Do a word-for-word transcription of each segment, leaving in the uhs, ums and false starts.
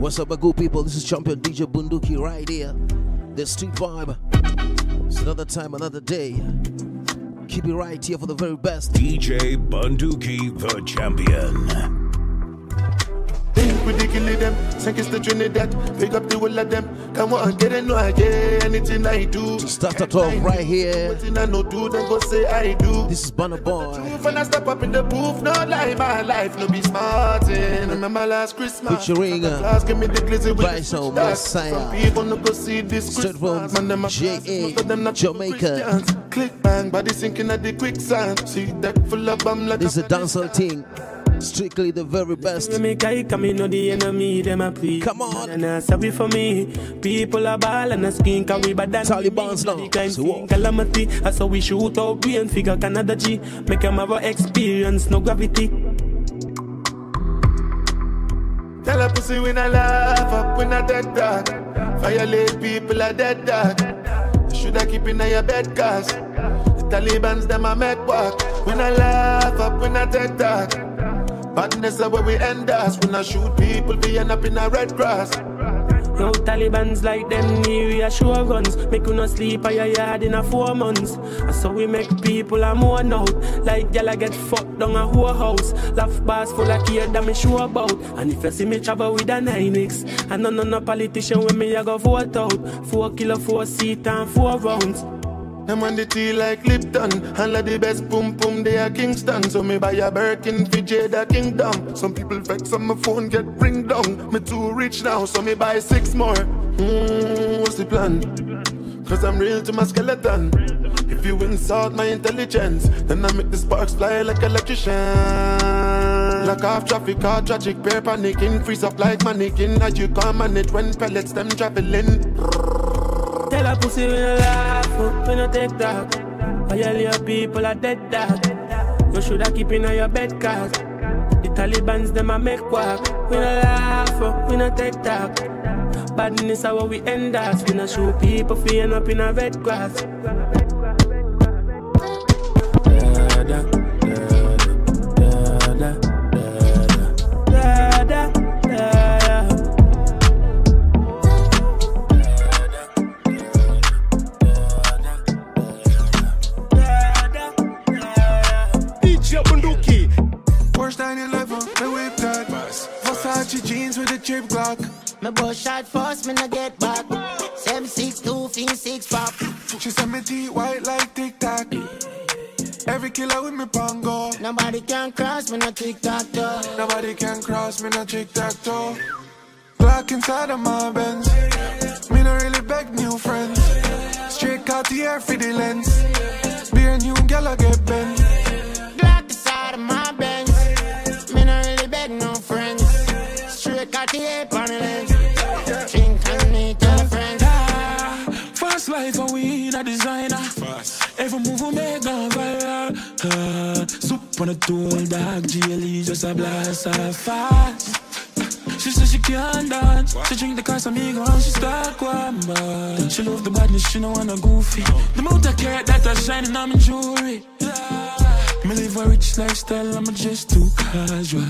What's up, my good people? This is Champion D J Bunduki right here. The street vibe. It's another time, another day. Keep it right here for the very best. D J Bunduki, the champion. We dig them, sink is the Trinidad. Pick up the whole of them. Come on, get it, no, I get anything I do. To start it off right here. Anything I know do, then go say I do. This is Burna Boy. When I step up in the booth, no lie, my life, no be smartin'. Remember last Christmas, featuring uh, give me the glizzy with Bryson Messiah. Some people no go see this straight from J A, Jamaica. Click bang, body sinking at the quicksand. See that full of bum like this is a dancehall thing. Strictly the very best. Come on. Come on. And uh, sorry for me. People are ball and a skin can we bad than Taliban's now. So calamity. That's how we shoot out we and figure Canada G. Make them have a experience, no gravity. Tell a pussy when I laugh up when I dead dog. Violate people are dead dog. Should I keep in your bed cause the Taliban's them I make walk. When I laugh up when I dead dog. Badness is where we end us. When I shoot people, we end up in a red grass. No Taliban's like them near sure guns. Make you not sleep at your yard in a four months. So we make people a more out. Like y'all get fucked down a whole house. Laugh bars full of care that me sure about. And if you see me travel with a nine X, and no no no politician with me I go vote out. Four kilo, four seat and four rounds. Them on the tea like Lipton. And like the best boom boom they are Kingston. So me buy a Birkin for Jada Kingdom. Some people vex on my phone get ring down. Me too rich now so me buy six more. Hmm, what's the plan? Cause I'm real to my skeleton. If you insult my intelligence, then I make the sparks fly like electrician. Lock off traffic, car tragic, pair panicking. Freeze up like mannequin. As you come on it when pellets them traveling. Tell a pussy when you laugh, when you take that. All your people are dead dog. You shoulda keep in your bed cause the Taliban's them a make walk. When you laugh, when you take that. Badness is how we end us. We not show people feeling up in a red grass. Da da da da da da da. nine eleven, me whip that Versace jeans with a chip Glock. Me bust shot first, me no get back. seven six two, fin six pop. She send me teeth white like Tic Tac. Every killer with me pongo. Nobody can cross me no Tic Tac toe. Nobody can cross me no Tic Tac toe. Glock inside of my Benz. Me no really beg new friends. Straight Cartier for the lens. Be a new gal I get bent. Glock inside of my Benz. Me no really beg no friends. Straight Cartier on the lens. Drink and me tell a friend. Ah, fast life and we in a designer. Fast. Every move we make gone viral. Ah, soup on a tool dog. G L E just a blast off fast. She said she can't dance. What? She drink the Casamigo and she start quamba. She love the badness, she don't wanna goofy. The amount of care that I shining on my jewelry. Yeah. Me live a rich lifestyle, I'm just too casual.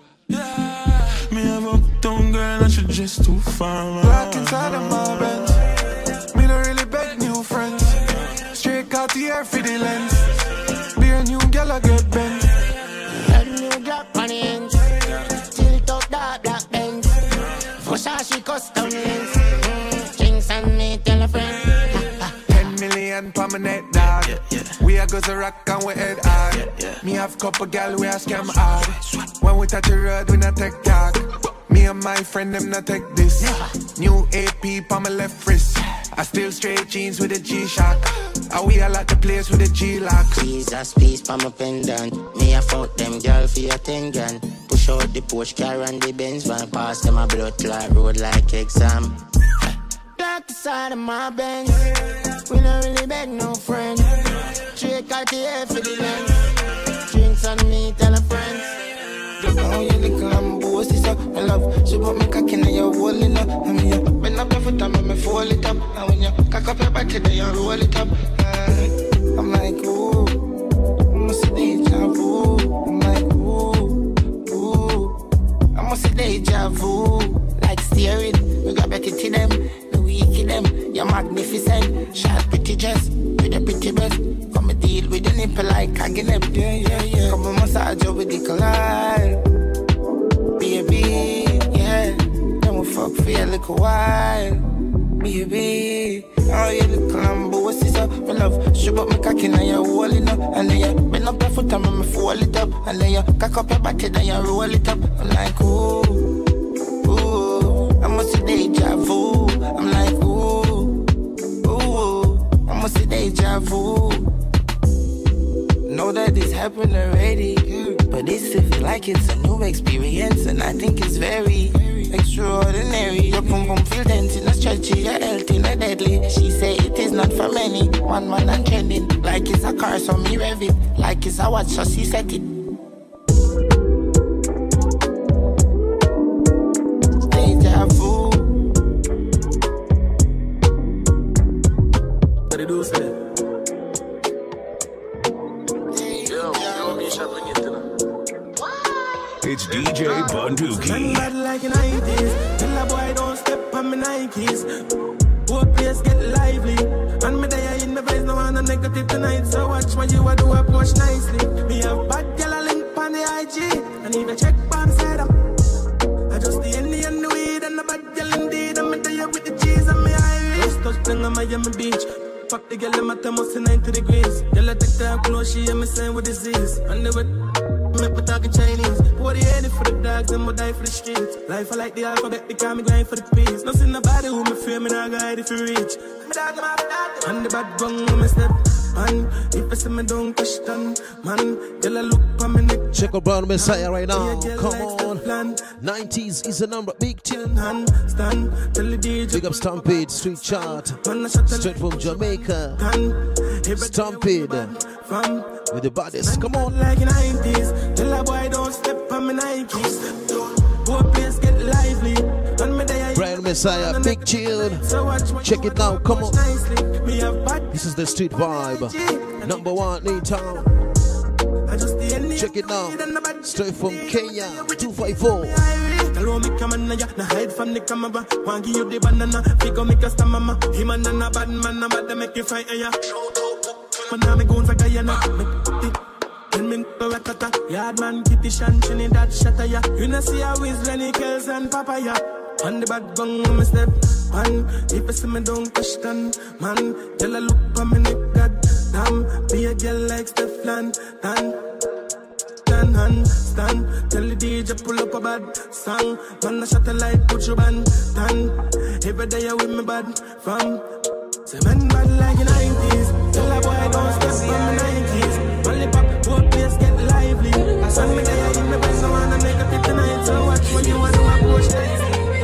Yeah. Me have a uptown girl and she just too far. Black inside of my Benz. Me don't really beg new friends. Straight Cartier for the lens. Be a new girl I get bent. Let new drop on the ends. Tilt up that black Benz. Versace custom lens. Drinks and me tell a friend. Ten million per minute dog. Yeah, yeah. We a go to rock and we head hard. Yeah, yeah. Me have couple gal we a scam hard. When we touch the road we not take tag. Me and my friend them not take this. New A P on my left wrist. I still straight jeans with a G-Shock. I we all at the place with a G-Lock. Jesus peace pa my pendant. Me a fuck them girl for your ten gun. Push out the Porsche car and the Benz van. Pass them a blood clot road like exam. Black the side of my Benz. We don't really beg no friend. Straight Cartier for the lens. Drinks on me tell a friend. Oh, you little I'm bossy, so I love. She put me cock in your wall, you know. I mean, you bend up your foot and make me fall it up. And when you cock up your body, then you roll it up. Uh, I'm like, ooh, I must see deja vu. I'm like, ooh, ooh, I must see deja vu. Like stay hearing. We got better to them, the weak in them. You're magnificent, short pretty dress with a pretty breast. Come and deal with the nipple like I get up. Yeah, yeah, yeah. Come and massage you with the collide. Baby, yeah. Then we fuck for a little while. Baby, oh you look lambo, what's this up? My love, show up my cocky and you're rolling up. And then you bend up your foot and make me fold it up. And then you cock up your body and you roll it up. I'm like, ooh, ooh, I must see deja vu. I'm like, ooh, ooh, I must see deja vu. Know that this happened already, but this feels like it's a new experience. And I think it's very extraordinary. Your pum pum feel tense in a stretchy, your health in a deadly. She say it is not for many. One man and trending, like it's a car, so me rev it. Like it's a watch, so she set it. Deja vu. What did you say? It's D J Bunduki. Bad like in nineties. Tell a boy don't step on my Nikes. Both place get lively. And me there in my face, no one a negative tonight. So watch when you a do a push nicely. Me have bad girl a link on the I G. And even check on side up. I just the Indian the weed and the bad girl indeed. And me there with the cheese and me Irish. Just touch down on Miami Beach. Fuck the girl in my thermos ninety degrees. Girl I take that close, she and me saying with disease. And they would make me talking Chinese. Pour the head for the dogs and me die for the streets. Life I like the alphabet, they call me grind for the peace. Nothing nobody who me fear, me not guide if you reach. And the bad bung when me step. Man, if I see me don't question. Man, girl I look for me neck. Check out Brown Messiah right now. Come on. nineties is the number. Big tune. Big up Stampede, Street Chart. Straight from Jamaica. Stampede. With the baddest. Come on. Like in nineties. Tell a boy don't step on my Nikes. Both place get lively. Brian Messiah, big tune. Check it now, come on. This is the street vibe. Number one in town. Check it now. Straight from Kenya, two five four. Hello, me come on, ya. Na hide from the camera. Want give you the banana. Figure me custom mama. Him and a bad man, a bad make you fight, ya. But now me going for Guyana. Then me go ratata. Yard man, kitty shan, Trinidad, shatter, ya. You know see how is Lenny Kells and Papaya. On the bad bung on my step, man. If I see me don't question, man. Tell her look for me neck, god damn. Be a girl like Stefan, Dan. Dan, hand, stand. Tell the D J pull up a bad song. Man, I shut the light, put you band, Dan. Every day you with me bad, from. Say men bad like the nineties. Tell a boy don't step on my Nikes. Only pop, both place get lively. Son me there in my best, I wanna make a fit tonight. So watch when you wanna approach that.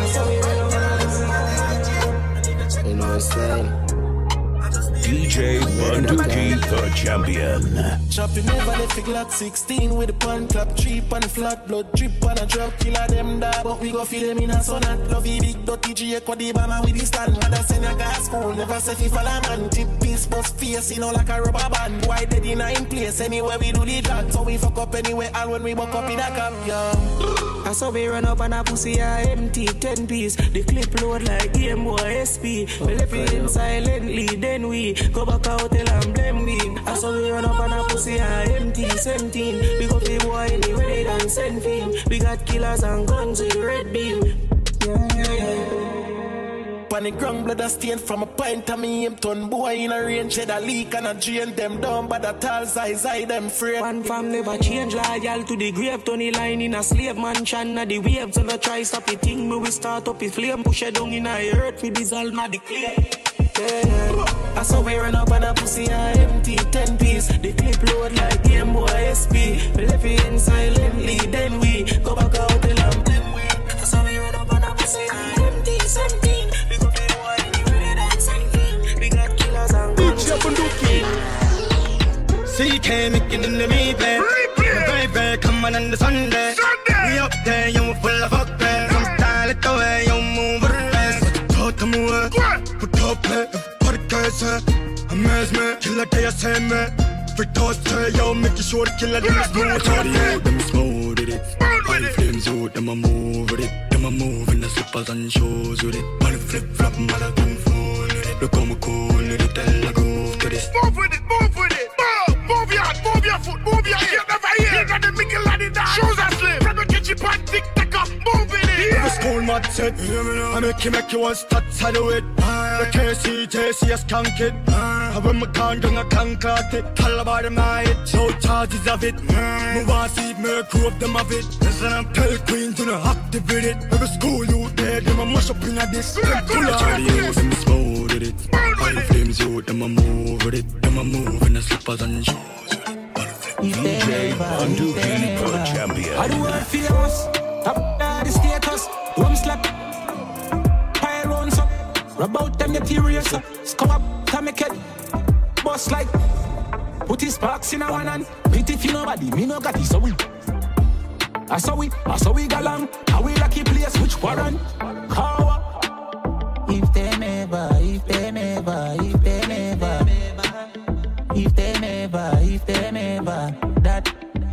You know what I'm saying? D J Bunduki, the champion. Chopping over the fig like sixteen with the pan clap, cheap and flat, blood drip and a drop killer them da. But we go feed them in a sonat. Lovey big dirty G echo the bama with the stand. Mother send a gas phone, never say fi follow man. Tip piece bust face, you know like a rubber band. Why dead in a in place anywhere we do the drag. So we fuck up anywhere and when we buck up in a cap, yeah. I saw we run up and a pussy a empty ten piece. The clip load like Game Boy S P. We left it in silently, then we go back out till I'm blame me. I saw we run up and a pussy a empty seventeen. We got the boy anyway than send film. We got killers and guns with red beam. Yeah, yeah, yeah. Panic ground blood a stain from a pint of me him ton boy in a range head a leak and a drain them down but a tall size I them free. One fam never change loyal to the grave. Tony line in a slave mansion na the waves and I try stop it thing me we start up his flame push it down in a earth we dissolve na the clay. Yeah. I saw we run up and a pussy a empty ten piece. The clip load like Game Boy S P. We left it in silently then we go back out till I'm them way. I saw we run up and a pussy a empty seventeen. C K making in the replay. Baby, come on on the Sunday. Sunday. We up there, you full of fuck there. Some style it the way you move with the best. Put them away, put up it, put it closer. Amaze me, kill like they say me. For toss to yo, make sure the killer them smooth. Them smooth with it, five flames out, them a move with it. Them Them a move in the slippers and shoes with it. On the flip-flop, man, I don't fool with it. Look how me cool with it, tell I groove to this. Move with it, move with it. Move, move your hand, move your foot, move your head. Never hear. You got the mickle and the dance. Shoes are slim. From the kitchen pan, tick-tacker, move with it. The school mad set. I make you make you want stats, I do it. The K C, J C S can't it. I when me can't do I can't cut it. Tell about them I hit, so charges of it. Move on, see me crew of them of it. Listen, I'm tell Queen to not activate it. Every school you there, them a mash up in a this. Pull out the youth, them smooth with it. All the flames you, them a move with it. Them a move in the slippers and shoes. D J Bunduki, the champion. I do what famous. Top down the status. Rum slap. Pile rounds up. Rub out them get serious up. Scum up, come make it. Boss like. Put his sparks in a one hand. Beat if you nobody, me no got it, so we. I saw we, I saw we galang. How we lucky place, which warrant? Kawa. If they never, if they never, if they never, if they never, if they never, that.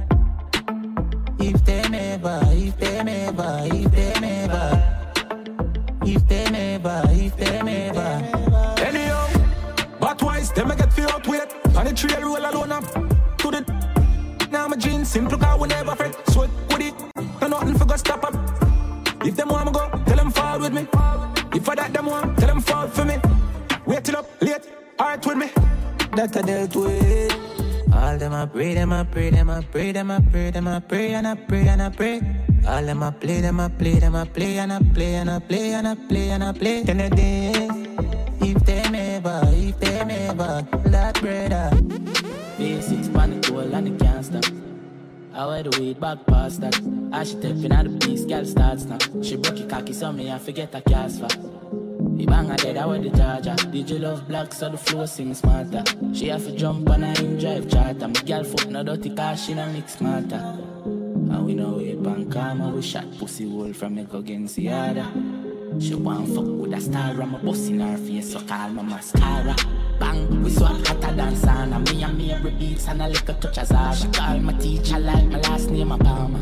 If they never, if they never, if they never, if they never, if they never. Anyhow, but wise, them I get feel out with. On the trail roll alone up. To the now my jeans simple car we never fret. Sweat with it, no nothing for go stop up. If them want me go, tell them fall with me. If I that them want, tell them fall for me. Wait till up, late, alright with me. That I dealt with. All them I pray, them I pray, them I pray, them I pray, them I pray, and I pray, and I pray. All them I play, them I play, them I play, and I play, and I play, and I play, and I play. Then the days, if they never, if they never, that brother. Basics, panic, goal, and it can't stop. I wear the weight back past that. As she tapping at the piece, girl starts now. She broke your cocky, so me I forget her cast for. The banger dead, I wear the charger. D J love black, so the flow sing smarter. She have to jump on her in drive charter. My girl foot no dirty car, she no mix smarter. And we know we pan karma, we shot pussy hole from me go against the other. She want fuck with a star, I'm a boss in her face, so call my mascara. Bang, we swap hotter than sauna. Me and me every beats and a little touch of Zara. She call my teacher like my last name, Obama.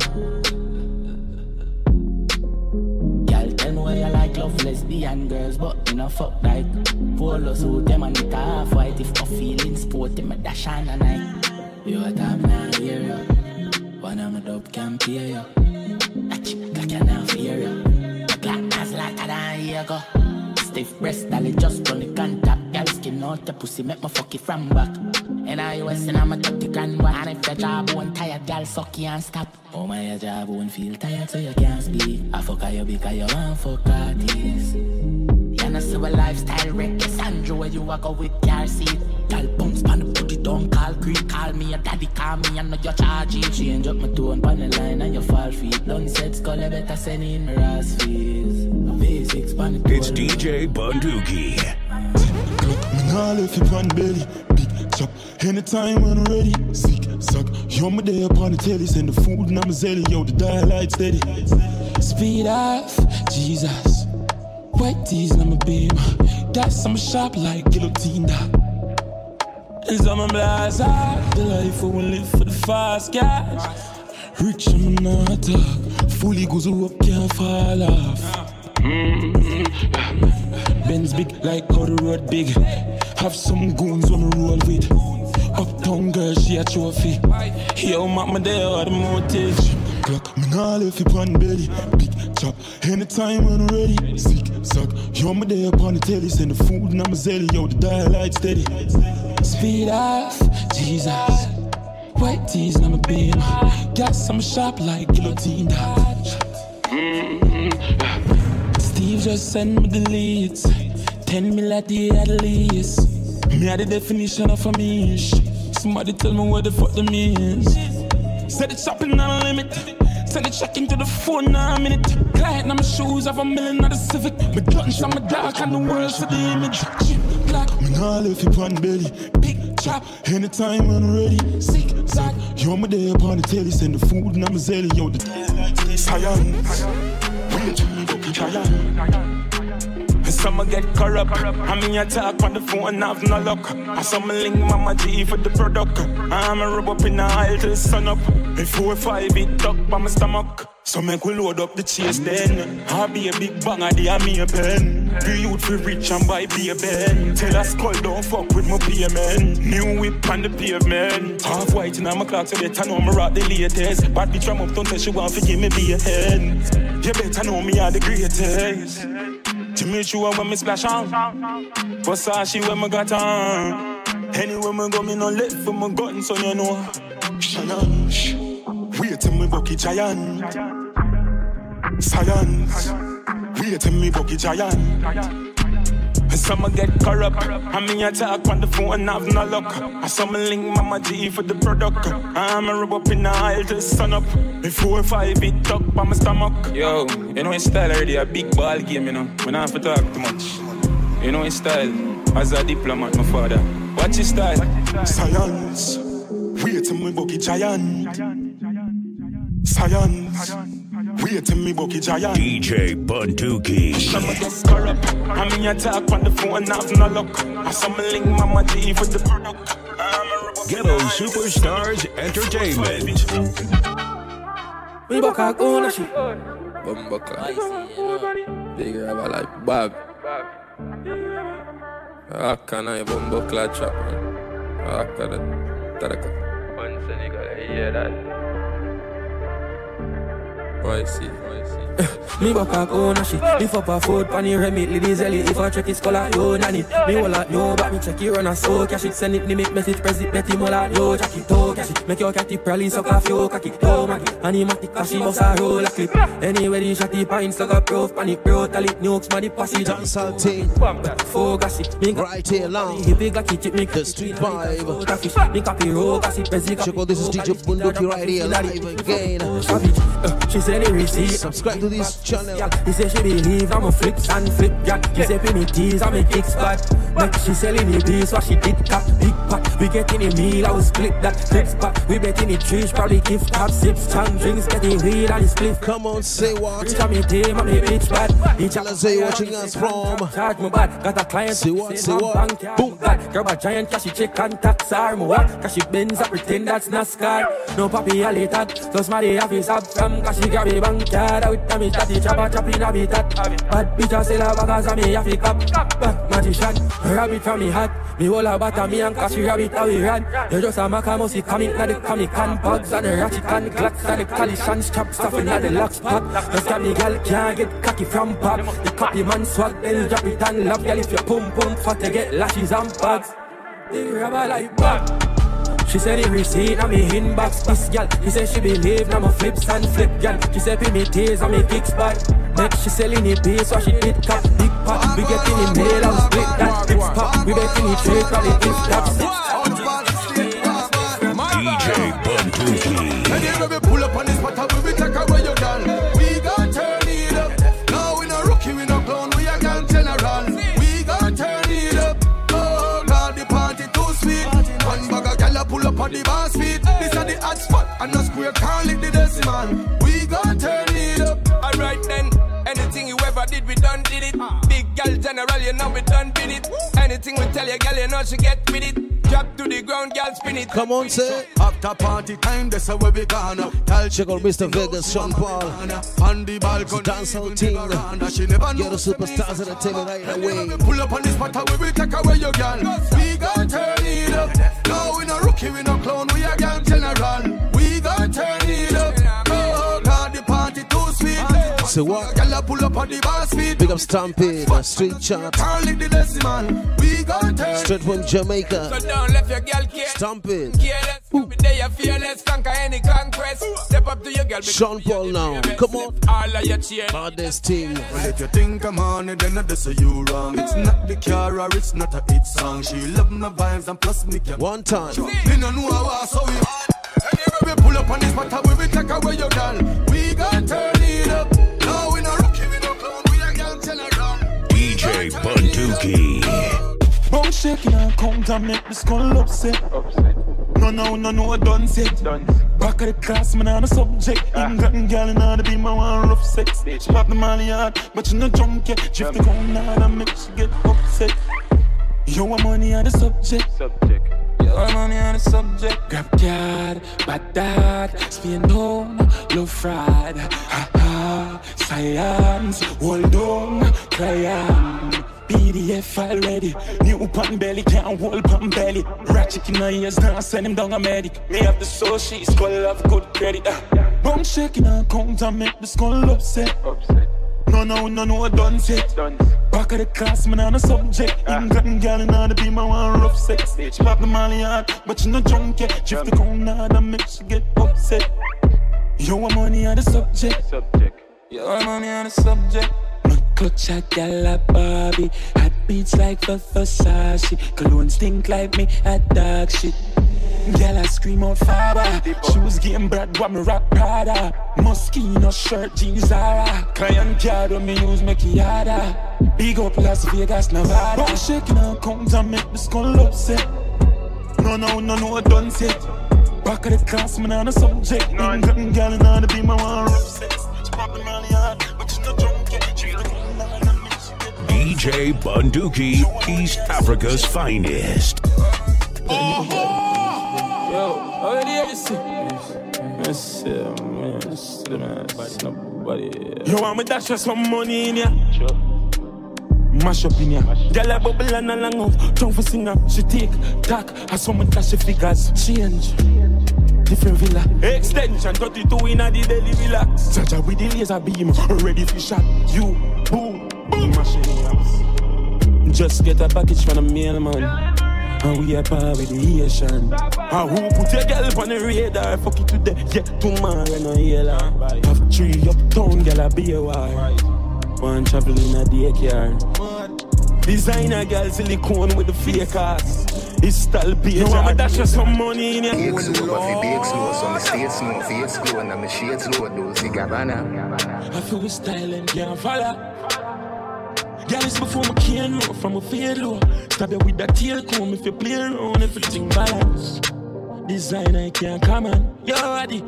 Girl, tell me why you like love lesbian girls, but you know fuck like polo suit them and it half white. If I feeling sport, them a dash on a night. You what I'm not hear you. One of my dope can pay you. That chick I can't fear you. Black as like I don't hear go. Stiff breast, dolly just run the contact. Girl skin out the pussy, make my fuck it from back. And I was and I'm a top the grand one. And if your jawbone tired, girl suck you and stop. Oh my, your jawbone feel tired so you can't speak. I fuck you because you want fuck artists. You know see a lifestyle wreck. Sandra where you walk out with car seat. Girl bounce pan the booty, don't call creep. Call me your daddy, call me, I know you're charging. Change up my tone pan the line and you fall feet. Don't said skull, you better send in my ass fees. Basics pan the It's D J Bunduki. Me nah left you on belly, big chop. Anytime when I'm ready, sick suck. You're my day upon the telly, send the food and I'm a zelly. Yo, the dial light steady. Speed off, Jesus. White tees and I'm a beam. That's I'm sharp like guillotine. It's on my blast. The life I will live for the fast cash. Rich I'm not talk. Fully goes up, can't fall off. Mm-hmm. Benz big like how the road big. Have some goons on the roll with. Uptown girl, she a trophy. Yo, mama there are the motive. Clock, me nah left you on belly. Big chop, anytime when I'm ready. Sick suck, you're my day upon the telly. Send the food and I'm a zelly. Yo, the dial light steady. Speed off, Jesus. White tees and I'm a beam. Got some sharp like guillotine. Mm-hmm. Steve just sent me the leads. Ten mil at the at least. Me had the definition of a mish. Somebody tell me what the fuck the means. Said it's shopping on a limit. Send it check into the phone now a minute. Client on my shoes, have a million of the Civic. My guns on my dark and the world for the image. Black, me nah left you on belly. Big chop, anytime when I'm ready. Sick, sack, you're my day upon the telly. Send the food and I'm a zelly. Yo, the science. Some get corrupt. I mean, I talk on the phone, have no luck. I some link Mama G for the product. I'm a rub up in the aisle till sun up. Before five, it duck by my stomach. So make we load up the chase then. I'll be a big bang of the army pen. The youth for rich and buy beer ben. Tell us skull don't fuck with my payment. New whip on the pavement. Half white in my clock so better know me rock the latest. Bad bitch from uptown tell she want to give me be a head. You better know me are the greatest. To make sure when me splash on. Versace when me got on. Anywhere me go me no left for my gun so you know. Shannon, wait till me bucky giant. Science, wait till me bucky giant. Some get corrupt, I mean I talk on the phone have no luck. I some link Mama G for the product. I'm a rub up in the aisle to sun up. Before five it up on my stomach. Yo, you know his style already a big ball game, you know. We don't have to talk too much. You know his style as a diplomat, my father. What's his style? Science, wait till me bucky giant. Science. Wait till me bucky giant. D J Bunduki. Some get corrupt. I mean I talk on the phone have no luck. I some link Mama G for the product. Ghetto Superstars Entertainment. We back out on a shit. Bumbuckler. Big rubber like Bob. How can I bumbuckler trap man? How can I? Taraka. Once a nigga hear that. I see, I see. Me back up on a shit. If up a food pan here, meet ladies ellie. If I check his color, yo nanny. Me all out, no, but me check it run a so cash it. Send it, me make message, press it, bet him all out, yo jack it, to cash it. Make your catty probably suck off your cocky, yo maggie. Animatic cash it, bust a roll a clip. Anyway, the shotty pine slug up, proof, panic, brutal it, nukes, money, passage. Salty. Focus it, me right here long. He big like it, me the street vibe. Me copy roll, cash it, busy. Check out, this is D J Bunduki right here live again. She said it receive. Subscribe to this channel. He said she believe I'm a flips and flip yeah. She said pay me tease, I'm a kicks back. Like she selling the beast, what she did cap. Big pack, we getting a meal, I will split that clips back. We betting the trees, probably gift cap. Sips, strong drinks, getting weed and split. Come on, say what? Rich on me team, I'm a bitch bad. Tell us where you watching us from. Charge me bad, got a client. Say what, say what? Boom, that. Grab a giant cash, she check contacts are more. Cash she bends, I pretend that's NASCAR. No papi, I later. Plus my day have his up from cash, she grab a bank card. Out of me, tatty, chopper, chopping a bit at. Bad bitch, I sell her baggers, and me have a cup. Back magician, rabbit from me hat. Me hold a bat and me and cash, rabbit how we ran. You just a maca, must be coming, now the comic and bugs and the ratchet and glocks and the collision strap stuffing at the lock spot. Just got me gal can't get cocky from pop. The copy man swag, then drop it and love, girl if you pum pum fat, you get lashes and bags. The rubber like back. She said he receipt and me inbox this gal. He said she believe now my flips and flip gal. She said pay me tease and me kicks back. Make she selling the base so she did cap. Big pot, we getting the mail and split that. Tips pop, we betting the trade probably gift that. D J Bunduki. Anyway we pull up on this spot we will take away your gun. We gon' turn it up. Now we no rookie, we no clown, we a gang general. We gon' turn it up. Oh God, the party too sweet. One bag of gyal pull up on the bar speed. This a the hot spot, and no square can't lick the decimal. We gon' turn it up. Alright then, anything you ever did, we done did it. Big gal general, you know we done did it. Anything we tell you, gal, you know she get with it. Drop to the ground, gal, spin it. Come on, say. After party time, that's where we gonna. Check out Mister Vegas, Sean Paul. On the balcony, dancehall team. Get the superstars at the table right away. Pull up on this spot, we will take away your gal. We gon' turn it up. No, we no rookie, we no clown, we a gang general. We gon' turn it up. Oh God, the party too sweet. So what? Gal pull up on the bar speed. Big up Stampede, Street Chat. Can't lick the decimal. We gon' turn. Straight from Jamaica. So don't let your girl care. Stampede. Careless, be there, fearless, conquer any conquest. Step up to your girl. Sean Paul now. Come on. All of your cheer. Baddest team. Let you think I'm on it, then I just say you wrong. It's not the car or it's not a hit song. She love my vibes and plus me can. One time. Me no know how so we. Anyway we pull up on this spot, we will take away your girl. We gon' turn it up. No, we no rookie, we no clown, we a gang general. D J Bunduki. Bone shaking and count and make the skull upset. No, no, no, no, done set. Back of the class, man, I'm a subject. England girl in order to be my one rough sex. She pop the money hard, but she no drunk yet. Drift the ground hard and make she get upset. You want money on the subject. Subject. You want money on the subject. Grab card, bad dad, spin down, low fried. Ha, science, hold on, client. P D F file ready. New pan belly, can't hold pan belly. Ratchet in my ears, now send him down a medic. Me have the soul, she's skull have good credit. Uh. Bum shaking her count and make the skull upset. upset. No, no, no, no, done set. Back of the class, man, on a subject. Uh. England girl in order to be my one rough sex. She pop the molly hard, but you no drunk yet. Drift the count hard and make she get upset. Yo, I'm money on the subject. subject. Yo, I'm money on the subject. Clutch a gal a Barbie. Hot beats like for Versace. Cologne stink like me at dog shit. Gal I scream out father. Shoes game Brad, what me rock Prada. Moschino shirt, jeans Zara. Client card when me use make it harder. Big up Las Vegas, Nevada. Bum shaking her count and make the skull upset. No, no, no, no, done set. Back of the class, man, on the subject. England gal in order to be my one rough sex. She pop the money hard, but you no drunk yet. D J Bunduki, East Africa's finest. Oh, yo, how do you see? Yes, man, yes, man, nobody. Yo, I'ma dash you some money in ya. Sure. Mash up in ya. Girl a bubble and a long out. Tongue for singer, she take, tack. As someone dash the figures, change. Different villa, extension, thirty-two in a the daily relax. Jaja with the laser beam, ready for shot. You, boom, boom, machine ups. Just get a package from the mailman, and we are par with the Asian. And who put your girl on the radar? Fuck it today, yeah, tomorrow no yellow. Have three uptown, girl a be a war. One travel in a daycare. Designer girl silicone with the fake ass. It's still page. No, I'ma dash you some money in your Bake slow, but we bake slow. So me stay slow, face slow, and I'm a shade slow. Dolce Gabbana. I feel with style and can't follow. Girl, it's before my can low, from a fade low. Stab you with that tail comb if you play around, everything balance. Designer, I can't come on. Yo, Adi.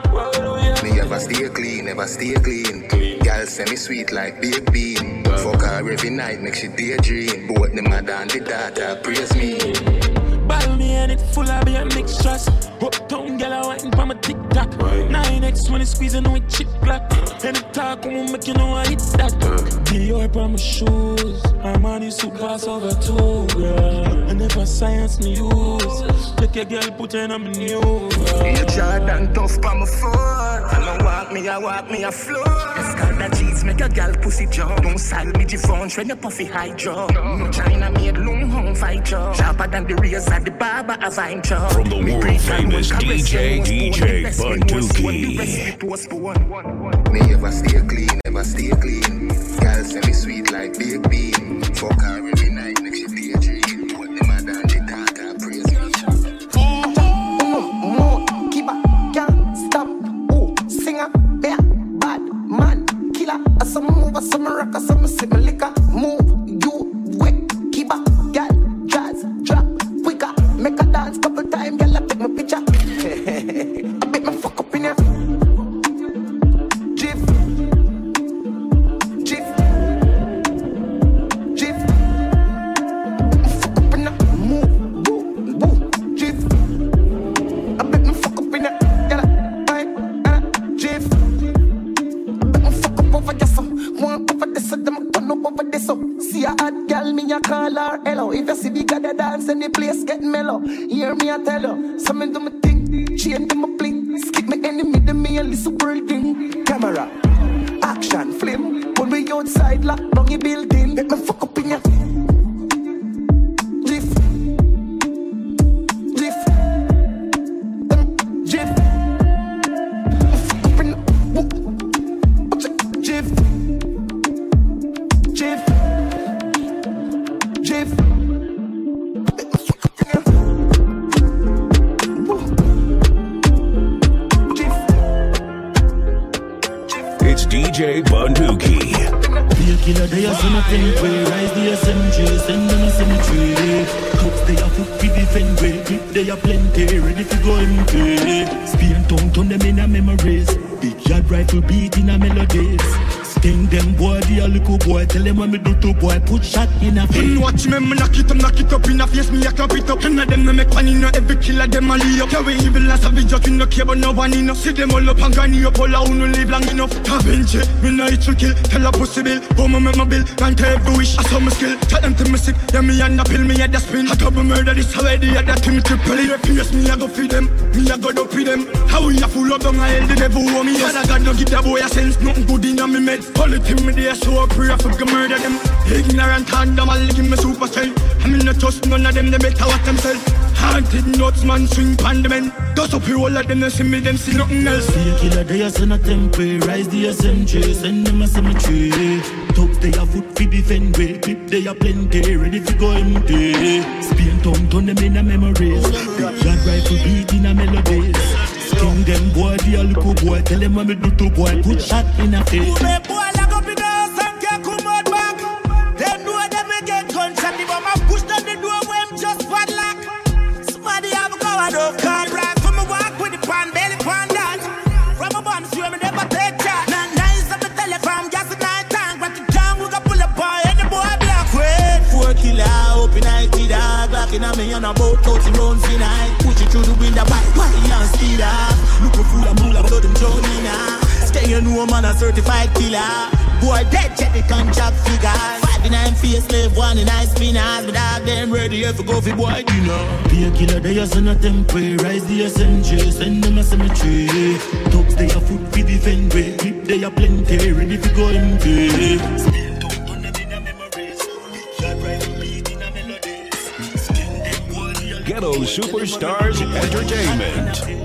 Me ever stay clean, never stay clean. Girl send me sweet like baked bean. Fuck her every night, make she daydream. Both the mother and the daughter praise me. Ball me and it full of beer mixtures. Uptown girl I wine pa my TikTok. nine X when it squeeze and with chip clap. And it talk when make you know I hit that. Dior pa my shoes. Armani suit pass over two, girl. And if I science me use, take your girl put her in my news. You Jordan tough pa my foot. I don't walk me, I walk me a floor. Scald that cheese make a girl pussy jump. Don't sell me the phone when you puffy high jaw. No China made long home fight jaw. Sharper than the razor, the barber a vine jaw. From the world famous D J, D J Bunduki. Me ever stay clean, never stay clean. Girl send me sweet like baked bean. Fuck her every night, make she daydream. Put the mother and the daughter praise me. More, keep up, can't stop. Oh, singer, bear, bad man, killer. I some move, I some rock, I some sip my liquor. Move, you wet, keep up, girl, jazz, drop, quicker. Make a dance couple times, girl, I take my picture. I bet my fuck up in here. Jif, Jif, Jif. Fuck up in here. Move, boo, boo, Jif. I bet my fuck up in here. Girl, I, I, Jif. I bet my fuck up over this. One over this, them turn up over this. See a hot girl, me a call her hello. If you see big at the dance and the place get mellow, hear me I tell her. Some do me think, chain them a blink. Skip me enemy, them me a little world thing. Camera, action, flame. When we outside, lock down the building. Let me fuck up in ya. Jiff, Jiff, Jiff. Fuck up in ya. Jiff, Jiff, Jiff. It's D J Bunduki. Be a killer, they are some way. Rise the S M G, send them a cemetery. Cups they are foot for defend way. Grip they are plenty, ready to go empty. Spear and tongue, turn them in a memories. Big yard rifle beat in a melodies. Sting them boy, the a little boy. Tell them when me do to boy, put shot in a face. Watch me, me knock it up, knock it up in a face. Me a clap it up. None of them me make money, no every killer them a lay up. Carry evil as a video, you no care but no one enough. See them all up and granny up, all out no live long enough. Tabenche, me know it will kill. Tell a pussy bill, oh me make my bill. Grant every wish, I saw my skill. Tell them to me sick, yeah me and a pill, me at the spin. I double murder this already, at that team triple. If face me, I go feed them, me I go dope feed them. How we a full up down, I held the devil on me. Father God no give that boy a sense, nothing good in a me med. Only thing me there, so I pray for go murder them. Ignorant and them all give me super strength. I mean not trust none of them, they better watch themselves. Haunted nuts man swing pan the men. Dust up you all of them, they see me, them see nothing else. See a killer, they a send a tempe. Rise the S M J, send them a cemetery. Talks they a foot fi defend way. Clip they a plenty, ready to go empty. Spain tongue turn them in a memories. Big shot rifle beat in a melodies. Sting them boy, the a little boy. Tell them when me do to boy, put shot in a face. Boy, lock up in the house and can't come out back. They know them we get gunshot. The bomb a push down the door when I'm just padlock. Somebody have a go and don't call right. From a walk with the pan, belly pan dance. From a bomb, swear me never take charge. Now nice up the telephone, just a night time. Got the jam, we got pull up boy, and the boy black. Wait, four killer, open night, dog. Locking on me on a boat, thirty rounds in night. Push it through the window, bike, bike, and speed up. Look for the mula, blood them Johnny now. Stay a new man, a certified killer. Boy, dead, check the contract figures. Five in nine face, slave, one in nine spinners. My dog, them ready if we go for boy dinner. Be a killer, they a send a tempe. Rise the S M J, send them a cemetery. Talks they a foot fi defend way. Clip they a plenty, ready to go empty. Spain tongue turn them in a memories. Big shot rifle beat in a melodies. Sting them boy, the a Ghetto Superstars Entertainment.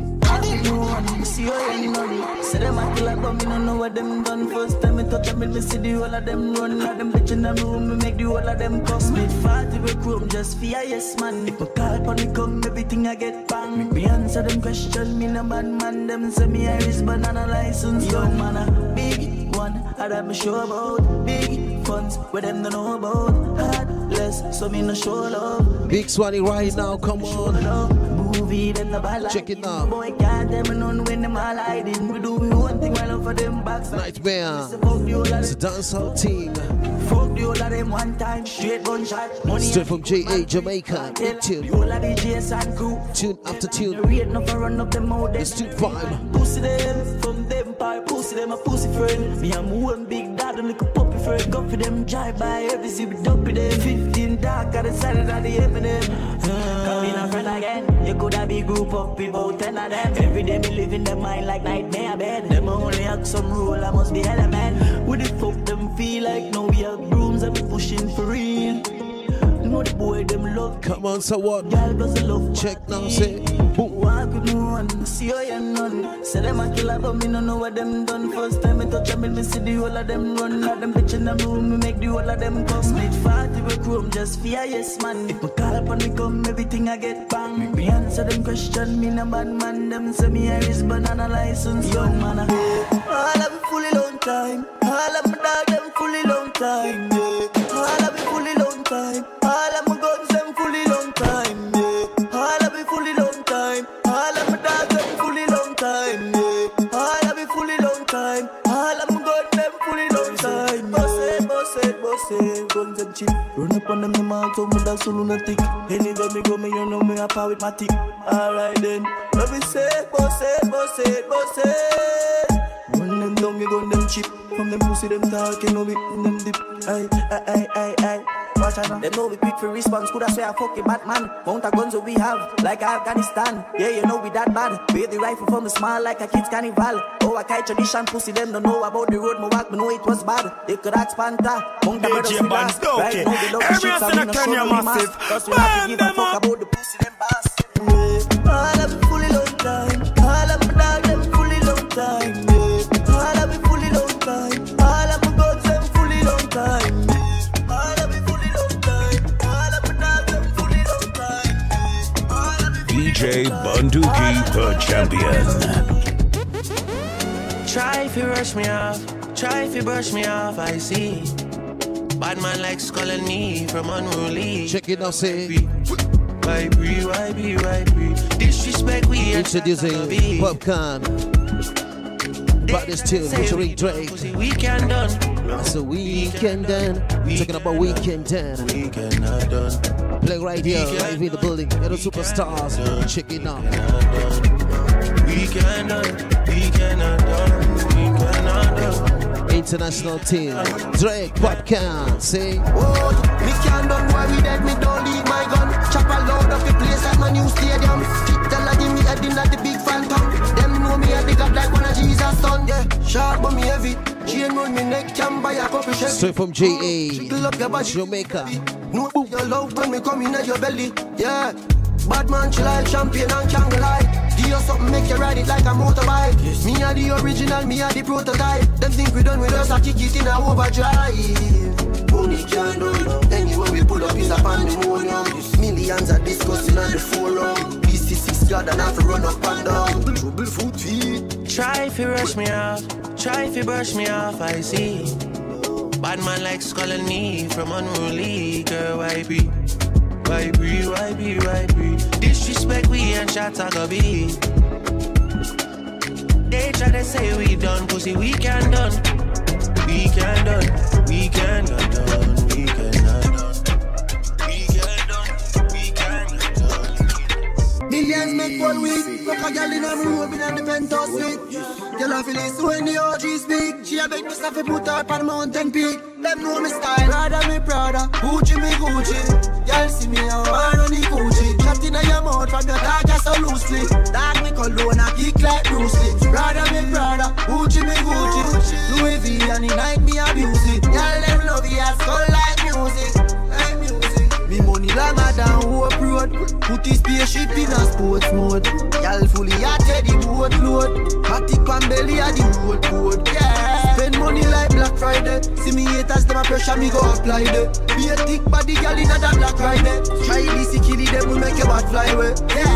See you in money. Say them a killer, but me no know what them done. First time me touch them, me see the whole of them run. Like them bitch in the room, me make the whole of them come. Split forty with chrome, just fear yes man. If I call on the come, everything I get bang. Make me answer them question, me no bad man. Them say me Irish banana license. Young man a big one, I that me show about. Big funds, where them don't know about. Heartless, so me no show love. Big Swanny right now, come on. Movie, then the ball check it now. Boy can't tell me none when them all hiding. We do we one thing while for them backs. Nightmare. It's a dancehall team. Fuck the whole of them one time. Straight gunshot. Money straight from J A Jamaica. Big tune. The whole of the Jason crew. Tune after tune. Read no for run up them out. It's too vibe. Pussy them from them pie. Pussy them a pussy friend. Me I'm one big dad and little puppy friend. Go for them drive by every city with dump them. Fifteen dark at the side of the evening. Come in a friend again. You could have be group of people, ten of them. Every day me live in their mind like nightmare bed. Them only have some rule, I must be hella man. Would the fuck them feel like no we have brooms and we pushing for real. You know the boy them love. Come on, so what? Girl doesn't love. Check now, say. Walk with me one, see you and none. Say them a killer, but me no know what them done. First time me touch them, me see the whole of them run. Like them bitch in the room, me make the whole of them come. Split forty with chrome, just fear yes man. If me call up on me come, everything I get bang. Make me answer them question, me no bad man. Them say me Irish banana license, young man. All of me fully long time. All of my dog them fully long time. Yeah. All of me fully long time. All of my guns them fully long time. Yeah. All of me fully long time. All of my dogs them fully long time. Yeah. All of me fully long time. All of my guns them fully long time. Boss it, boss it, boss it. Guns them cheap. Run up on them, me man, so me dog so lunatic. Anywhere me go, me you know me a power with my tick. Alright then. What we say, boss it, boss it, boss it. Run them down, me gun them cheap. From them pussy, them talking, know me, them dip. Aye, aye, aye, aye, aye. Watch out now. They know we quick for response. Could I say I fuck a Batman? Mount a guns that we have, like Afghanistan. Yeah, you know we that bad. Wear the rifle from the small like a kid's carnival. Oh, I kite tradition, pussy, them don't know about the road. My walk, me know it was bad. They could ask Panther. Mount a brothers we last. Right now they love the shit, so we no show no mass. Cause we have to give a fuck about the pussy, them bass. Yeah. All of me fully long time. All of my dog, them fully long time. Yeah. All of me fully long time. All of my guns, them fully long time. D J Bunduki, the champion. Try if you rush me off, try if you brush me off, I see. Bad man like Skull and me from unruly. Check it now, say. Why be, why be, why be? Disrespect we introducing Popcorn. About this tune, featuring Drake. Weekend done. That's a weekend done. Talking about weekend done. Weekend not done. Playing right here, live in the building. You're the superstars. Check it out. Weekend done. Weekend not done. Weekend not done. International team. Drake, Popcorn, see? Oh, me can't done why we dead, me don't leave my gun. Chop a load of the place at my new stadium. Tell her give me head in like the big phantom. Them know me at the God like one of Jesus' son. Yeah, sharp but me heavy. Chain round me neck, can buy a couple Chevy. Straight from J A, Jiggle up your body. Jamaica. No your love when me come in at your belly. Yeah, bad man chill like champion and jungle light. Give you something make you ride it like a motorbike. Yes. Me are the original, me are the prototype. Them think we done with us, I kick it in a overdrive. Money can't do. Anywhere we pull up is a pandemonium. Millions are discussing on the forum. B C six God and have to run up and down. Trouble foot feet. Try if you rush me off, try if you brush me off, I see. Bad man likes calling me from unruly. Girl, why be? Why be, why be, why be? Disrespect we and shots I go be. They try to say we done, pussy we can done. We can done, we can not done, we can not done. We can done, we can not done. Millions make one week. Fuck a girl in a room in the penthouse suite. Girl I feel this when the O G speak. She a beg me stuff to put her up on mountain peak. Them know me style. Prada me Prada, Gucci me Gucci. Girl see me a war on the Gucci. Shot in your mouth from your dog just so loosely. Dog me cologne a kick like Bruce Lee. Prada me Prada, Gucci me Gucci. Louis V and he like me abuse it. Girl them love you as skull like music. Like music. Me money longer than Hope Road. Put his spaceship in a sports mode. Girl fully at the boat load. Matic and belly at the road code. Yeah. Spend money like Black Friday. See me haters, them a pressure me go apply there. Be a thick body girl in a that Black Friday. Try this kill them will make your bad fly away.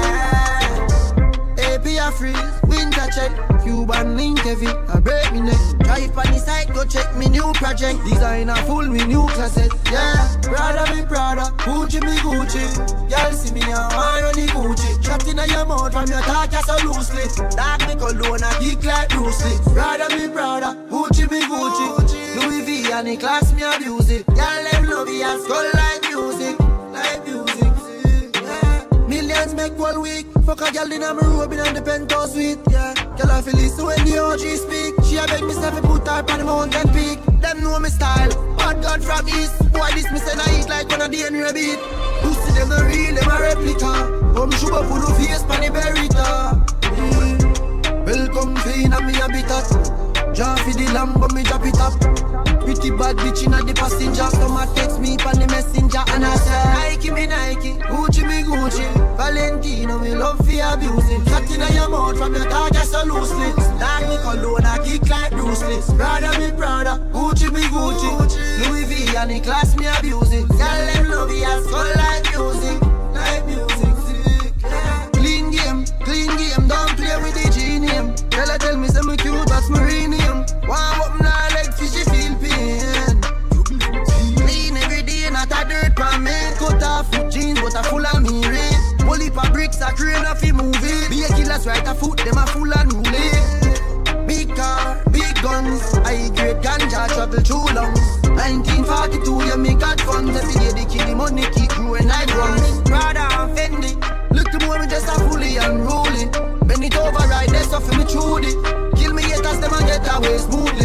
Yeah. A P a freeze, winter check. Cuban link heavy, I break me neck. Drive on the side, go check me new project. Designer full with new closet. Yeah. Prada me Prada, Gucci me Gucci. Y'all see me now, I on the Gucci. Shot in your mouth from your talk just so loosely. Dark me cologne, I kick like Bruce Lee. Prada me Prada, Gucci me Gucci. Louis V and the class me abuse it. Y'all them love me as skull like music. Like music. Yeah. Millions make one week. Fuck a girl in a me robe in the penthouse suite. Yeah. Girl I feel listen when the O G speak. She a beg me stuff to put her up on the mountain peak. Them know me style. Bad God from east. Boy this me say I eat like one of the Henry beat. Pussy them the real, them a replica. Come show up full of face pan the berita. Mm. Welcome clean and me a bit hot. Jaw for the lamb but me drop it up. Pretty bad bitch inna the passenger. Someone text me pan the messenger and I say Nike me Nike, Gucci me Gucci. Valentino me love for abuse it. Shot inna your mouth from your dog just so loosely. Dark me cologne I kick like Bruce Lee. Prada me Prada, Gucci me Gucci. Louis V and the class me abuse it. Girl them love you as skull like music. Like music, yeah. Clean game, clean game. Don't play with the G name. Tell her tell me say me cute, that's Marinium. Warm up now like fishy feel pain. Clean every day, not a dirt pan me. Cut off foot jeans, but a full of me rain. Bully pa bricks, a crane of a movie. Be a killer's right a foot, them a full of new lane. Big car, big guns. I grade ganja, travel too long. nineteen forty-two, you make got funds. Every day they kill the money, keep growing like guns. Prada and Fendi. Look the more me just a fully unruly. Bend it over right there, so for me truly. Kill me haters, them and get away smoothly.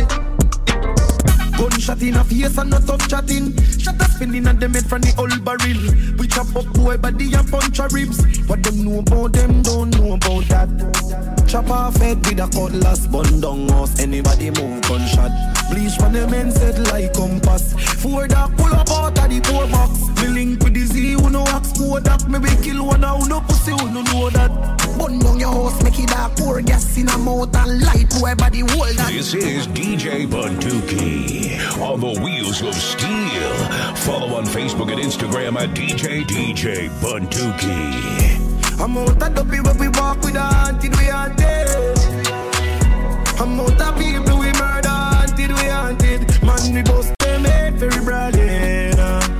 Gunshot in a face and not tough chatting. Shot a spinning and them head from the old barrel. We chop up boy body and punch her ribs. What them know about them don't know about that. Chop off head with a cutlass. Bun down house, anybody move gunshot. Bleach from the men set like compass. Four dark pull up out of the poor box. Me link with the Z, who no axe code that. Me we kill one now, no pussy, who no know that. Bun down your house, make it dark. Pour gas in a mouth and light boy body hold that. This is D J Bunduki on the wheels of steel. Follow on Facebook and Instagram at D J D J Bunduki. I'm out of the people we walk with a haunted we haunted. I'm out of people we murder haunted we haunted. Man we bust them head very brilliant.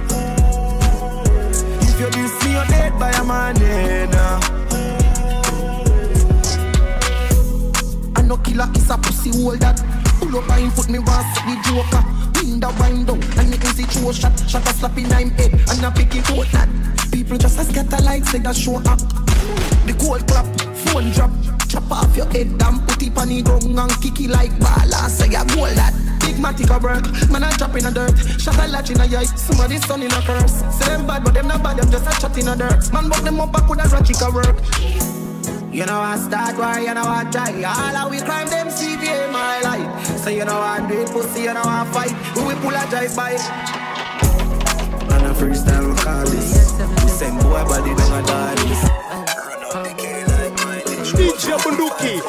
If you diss me you're dead by a man then. I no killer is a pussy pussy hold that. Pull up and foot me was the joker. Wind a wind down and me easy throw shot. Shot a slap in him head and a pick it out that. People just a scatter like say that show up. The cold clap, phone drop. Chop off your head and put it on the ground and kick it like ball and say a goal that. Big matic a work, man a drop in the dirt. Shot a latch in a eye, somebody son in a curse. Say them bad but them not bad, them just a chat in the dirt. Man buck them up and could a ratchet a work. You know I start war, you know I try. All of we crime them C V A my life. So you know I do it pussy, you know I fight. Who we pull a drive by. And a freestyle we call this. We send boy body down a darkness. D J Bunduki.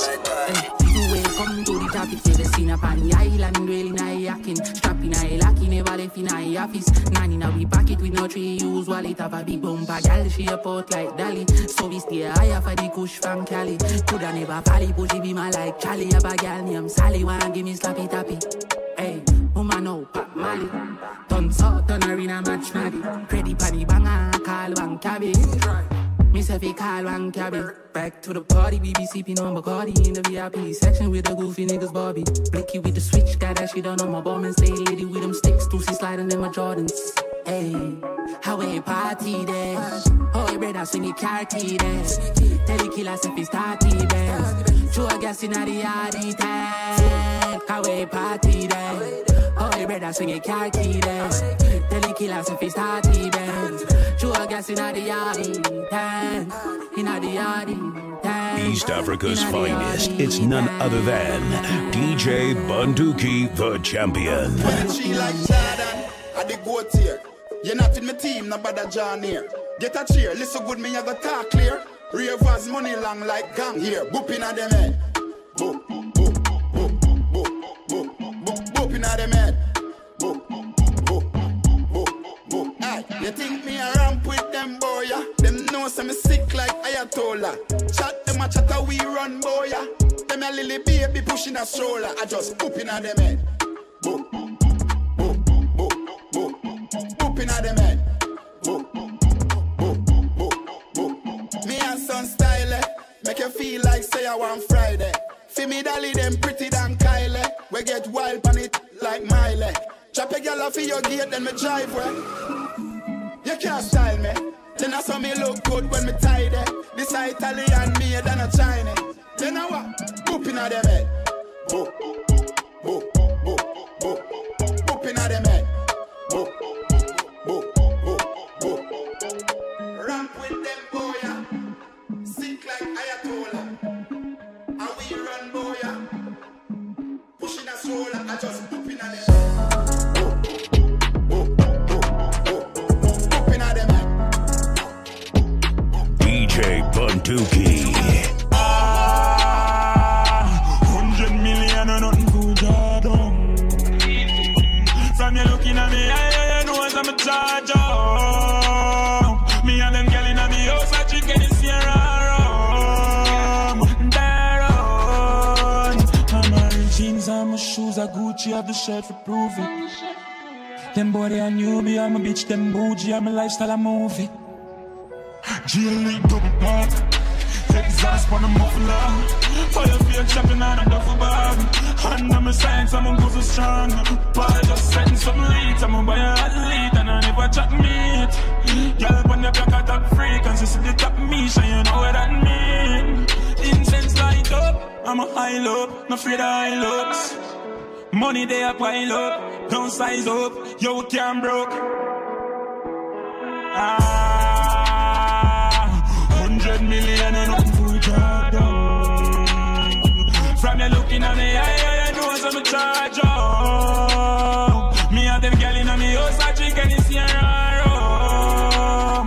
Welcome to the top, it's the scene up on the island, really nice yacking. Strapping a lucky, never left in a office. Nanny now we pack it with no tree use wallet. Have a big bumper, gal, she a pot like Dali. So we stay higher for the kush from Cali. Coulda never fall, pussy be my like Charlie. Have a gal named Sally, wanna give me slappy tappy. Hey, woman no pop Mali. Turn salt, turn arena match Maddy. Ready panny banger, call one cabby. Me say fi call one cabby. Back to the party, we be sipping on Bacardi in the V I P section with the goofy niggas Bobby. Blicky with the switch, got that shit on on my bum and stay lady with them sticks, Lucy sliding in my Jordans. Hey, how we party there? Oh, hey, brother, swing it car key there. Tell the killers if it's starty there. True, I guess in the yardy tank. How we party there? Oh, hey, brother, swing it car key there. Tell the killers if it's starty there. True, I guess in the yardy tank. In the yardy. East Africa's finest. It's none other than D J Bunduki, the champion. She like Jordan, I the goat here. You're not in my team, no bother John here. Get a cheer, listen good, me I go talk clear. Ravers money long like gang here. Booping at them head. Boop, boop, boop, boop, boop, boop, boop, booping at them head. Boop, boop, boop, boop, boop. Aye, you think me a ramp with them boy, yeah? Them know some me sick like Ayatollah. Chat them a chat a we run boy, yeah? Them a lily baby pushing a stroller. I just booping at them head. Boop, boop, boop, boop, boop, booping at them head. Boop, boop, boop, boop, boop. Me and son style, eh? Make you feel like say I want Friday. Feel me dolly them pretty than Kylie. We get wild on it like Miley. Chop a girl off your gate then me drive well. You can't style me. Then I saw me look good when me tidy. This a Italian made and a Chinese. Then I what? Booping at them head. Boop, boop, boop, boop, booping at them head. Boop, boop, boop, boop. Ramp with them boy, yeah. Sick like Ayatollah. And we run boy, yeah. Pushing a stroller, I just booping at them. D J Bunduki. Ah, hundred million and nothing to draw down. From you looking at me, I, I know I'm a charge up. Me and them girl in the house, I chicken is here around. There on. I'm wearing jeans and my shoes are Gucci, have the shirt for prove it. Them boy they a newbie, I'm a bitch, them bougie, I'm a lifestyle, a movie. G-League double park, exhaust on the muffler. Fire field chopping on a duffel bag. Hand on my science, I'm a go so strong. Paul just setting some leads, I'm a buy a athlete and I never chat meat. Girl when the black at top freak and she see the top me, so you know what that mean. Incense light up, I'm a high low, no afraid of high looks. Money they a pile up, don't size up, yo can't broke. Ah, hundred million and nothing to drop down. From you looking at me, I, I, I know some charge up. Me and them girl in a me house, I chicken is here around.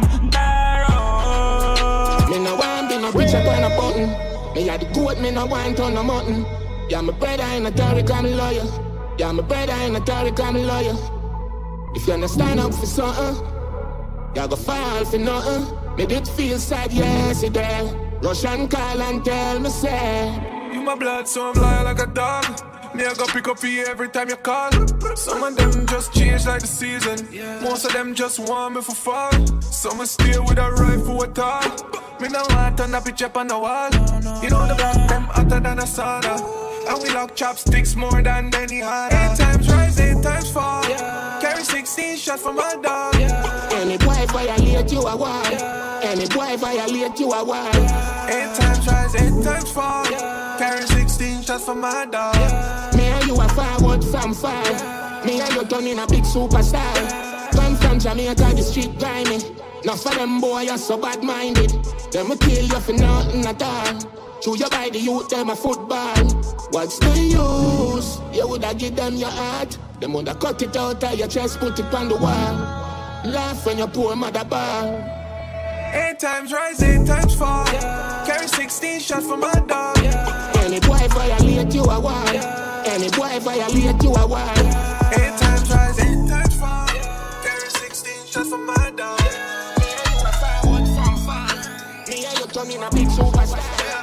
Me no want be no bitch up on a button. Me a the goat, me no want on a mutton. Yeah, my brother in a Tariq, I'm a lawyer. Yeah, my brother in a Tariq, I'm a lawyer. If you understand up for something, you go fall for nothing. Me did feel sad yesterday. Rush and call and tell me say You my blood, so I'm lying like a dog. Me I go pick up for you every time you call. Some of them just change like the season. Most of them just want me for fall. Some will stay with a rifle at all. Me no want turn a picture up on the wall. You know the black them hotter than a sauna. And we lock chopsticks more than any other. Eight times rise, eight times fall. Yeah. Carry sixteen shots from my dog. Yeah. Any boy violate you a wall. Yeah. Any boy violate you a wall. Yeah. Eight times rise, eight times fall. Yeah. Carry sixteen shots from my dog. Yeah. Me and you are forward from far. Yeah. Me and you turning a big superstar. Yeah. Come from Jamaica, the street grimy. Now for them boy, you're so bad-minded. Them will kill you for nothing at all. Chew your by the youth, them a football. What's the use? You woulda give them your heart. Them woulda cut it out of your chest, put it on the wall. Laugh when your poor mother ball. Eight times rise, eight times fall. Yeah. Carry sixteen shots from my dog. Yeah. Any boy violate you a wall. Yeah. Any boy violate you a wall. Yeah. Eight times rise, eight times fall. Yeah. Carry sixteen shots from my dog. Yeah. Me and you a forward from far. Me and you turning a big superstar.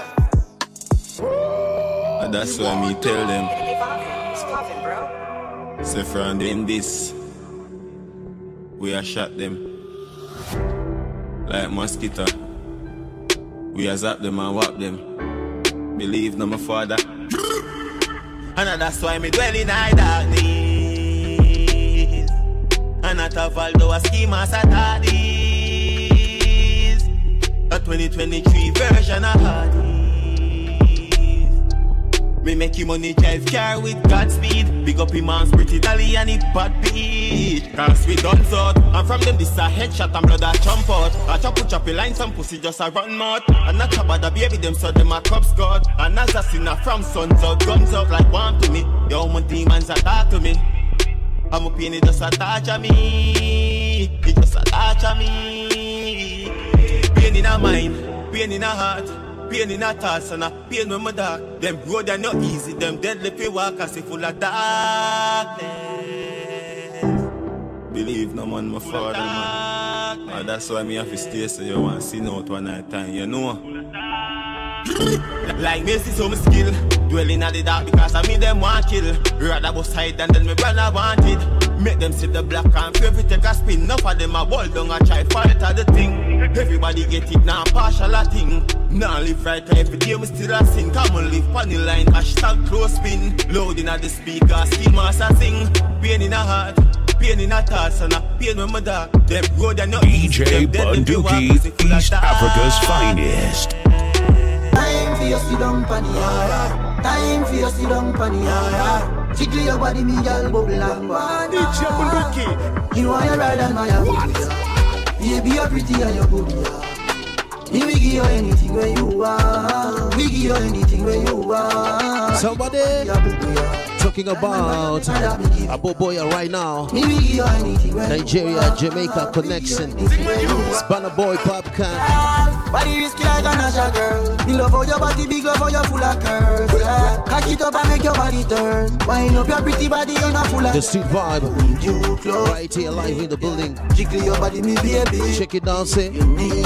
And that's why me tell them, say from them this, we a shot them like mosquito. We a zap them and whap them. Believe no my father. And that's why me dwell in high darkness. And not a Valdo a scheme as a Tardis. A twenty twenty-three version of Hardy. Me make him money drive car with Godspeed. Big up him man's pretty dolly and he bad beat. Cause we done so. And from them this a headshot and blood a jump out. A chop with choppy line, some pussy just a run mouth. And not chop the baby them so them a cup scored. And as a sinner from sons out, guns out like one to me. Yo my demons attack to me. I'm a pain it just a touch of me. It just a touch of me. Pain in a mind, pain in a heart. Pain in a thoughts and a pain when my dark. Them road are not easy, them deadly fi walk as if full of darkness. Believe no man, my father man. And that's why me have to stay so you want to see out one night time, you know. Like me see some skill, dwelling at the dark because I mean them want kill. Rather bust hide than then me brother wanted. Make them see the black and favorite take a spin. Enough of them a ball down and try fight at the thing. Everybody get it now, partial a thing. Now live right every day, me still a sing. Come on, live on the line, hashtag close spin. Loading at the speaker, skill master sing. Pain in a heart, pain in a thoughts, and a pain when my dark. Them road are not D J Bunduki, East Africa's finest. Time for you sit down pan the yard. Time for you sit down pan the yard. Jiggle your body, me girl, bubble and bad. D J Bunduki. You want your ride and my booty. Baby, you're pretty and you're good. Me we give you anything where you want. We give you anything where you want. Somebody talking about a boy right now. Nigeria, Jamaica connection. Spanner boy Popcorn. Body risky like a Nasha girl. Me love how your body big, love how you're full of curves. Yeah. Cock it up and make your body turn. Wind up your pretty body, you're not full of. The street vibe. Right here live in the building. Jiggle your body, me baby. Check it down, say.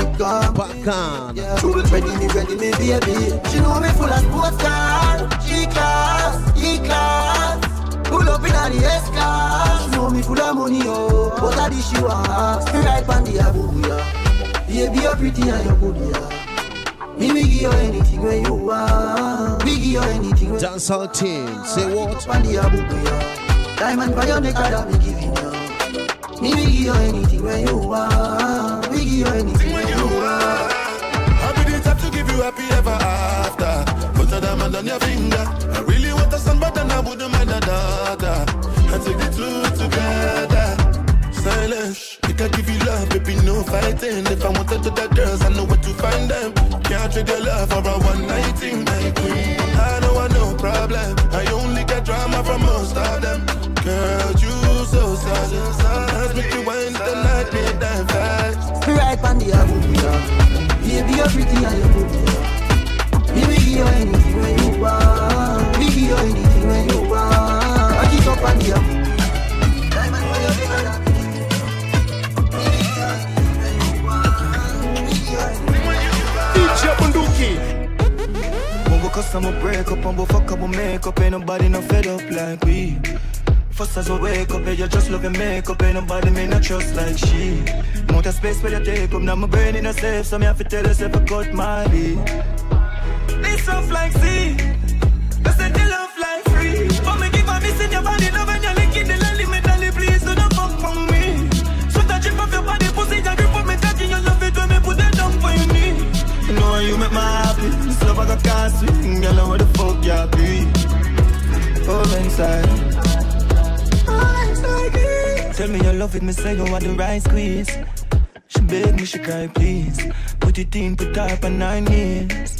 Popcorn. Yeah. Ready me, ready me, baby. She know me full of sports car. G-class, E-class. Pull up in the S-class. She know me full of money, oh. What are the she want? Right on the abuya. Baby, you're pretty and you're good, yeah. Me, we give you anything when you want. We give you anything when dance all team, say what? Up on the abuya. Diamond by your neck, that me giving you. Me, we give you anything when you want. We give you anything when you want. I'll be the type to give you happy ever after. Put a diamond on your finger. I really want a son, but then I wouldn't mind a daughter. And take the two together. Silence, I can give you love, baby, no fighting. If I wanted to the girls, I know where to find them. Can't trade your love for a one night thing, my queen. I don't want no problem. I only get drama from most of them. Girl, you so sad. Let's make you wind the night, make them fast. Right on the abuya. Baby, you're pretty and you're good. Me, we give you anything when you want. We give you anything when you want. I keep up on the abuya. Diamond for your bigger than D J Bunduki. Won't cause I'm a break up and we'll fuck up, we'll make up. Ain't nobody no fed up like we. First as we wake up, you just love and make up. Ain't nobody me not trust like she. Amount of space where you take up, now my brain in a safe. So me have to tell yourself I cut my beat. This soft like sea. That's the love inside. Tell me you love it, me say you want the right squeeze. She beg me, she cry please. Put it in, put her up on nine years.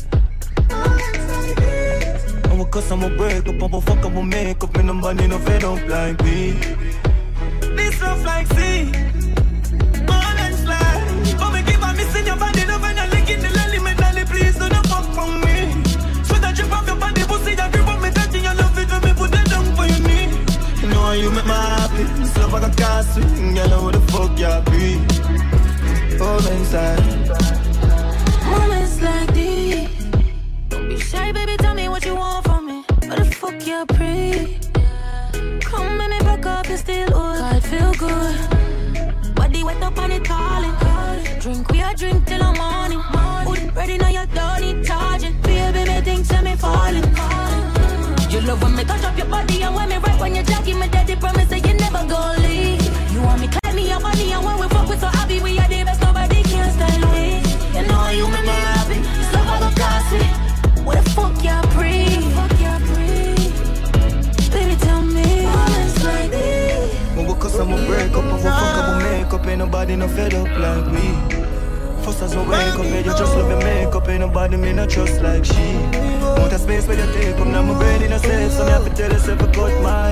I'ma cuss, I'ma break up, I'ma fuck, I'ma make up. And nobody no fed up like me. This rough like sea, more than slide. But me keep on missing your body, no when I lick in the lolly, me dolly, please don't fuck from me. Sweat a drip off your body, pussy, that grip up me, touching your love it, when me put it down for your knee. You know you make me happy, this love like a castle, girl, how the fuck you be? Oh, inside. Moments like these, don't be shy, baby, tell me what you want from me. What the fuck you pray? Come and me back up, you still old. God feel good. Body wet up on it calling. Drink, we a drink till the morning. Hood ready now, you don't need charging. Baby, me think say me falling. You love when me touch up your body and when me right when you jogging, me daddy promise that you never go leave. You want me climb me your body and when we fuck with so happy, we are the best, nobody can style me. You know you make me happy, this love I go cost me. What the fuck you pray? Fuck you pray? Baby, tell me all it's like this. When we cuss, I'ma break up, I'ma fuck, I'ma make up. Ain't nobody no fed up like me. First as I wake up, yeah, you just love your makeup. Ain't nobody me no trust like she. Want a space where you take up, now my brain in a safe. So me have to tell yourself I cut my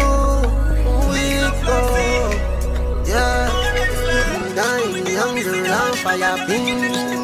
yeah, dying younger and fire pin.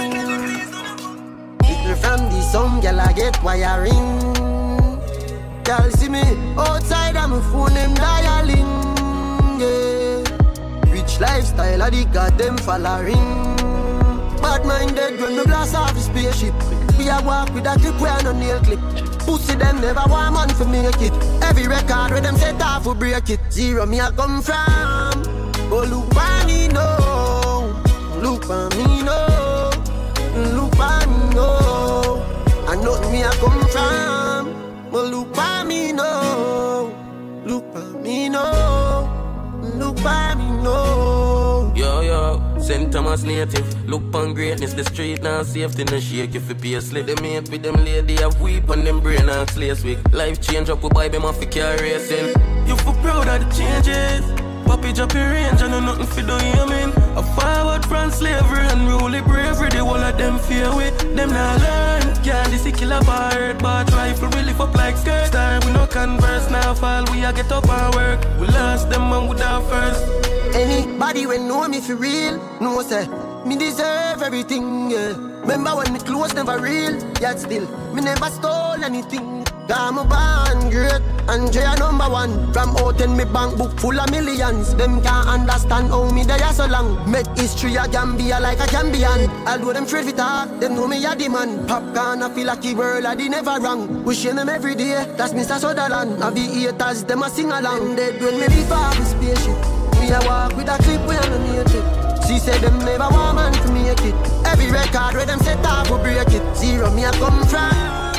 People from the sun, girl, I get wiring. Girl, see me outside, I'm a phone, them dialing. Yeah, rich lifestyle, I got them following. Bad minded when me blast off the spaceship. We a walk with a clip where no nail clip. Pussy them never want man for make it. Every record where them set off will break it. Zero me I come from. Oh look for me no, look for me no, look for me no. I know me I come from. Oh look for me no, look for me no, look for me no. Yo yo. Saint Thomas native, look on greatness, the street now safety, no shake if you pay a slip. They mate with them lady, have weep on them brain and slaves week. Life change up, we buy them off the car racing. You feel proud of the changes. Poppy drop your range, I know nothing for do you mean. A forward from slavery and rule bravery, the whole of them fear with. Them not learn, can't this kill a bird, but rifle we lift up like skirt. Star we no converse, now fall, we a get up and work. We lost them and we down first. Anybody when know me for real, know say me deserve everything, yeah. Remember when me clothes never real, yet still me never stole anything. I'm a band great, Andrea number one. From out in me bank book full of millions. Them can't understand how me there so long. Make history a Gambia like a Gambian. Although them afraid to talk, them know me a the man. Popcorn I feel like the world I did never wrong. We share them every day, that's Mister Sutherland. And the haters, them a sing along. Dead when me leave off the spaceship. Me a walk with a clip where I'm naked. She said them never want man to make it. Every record where them set off will break it. Zero me a come from.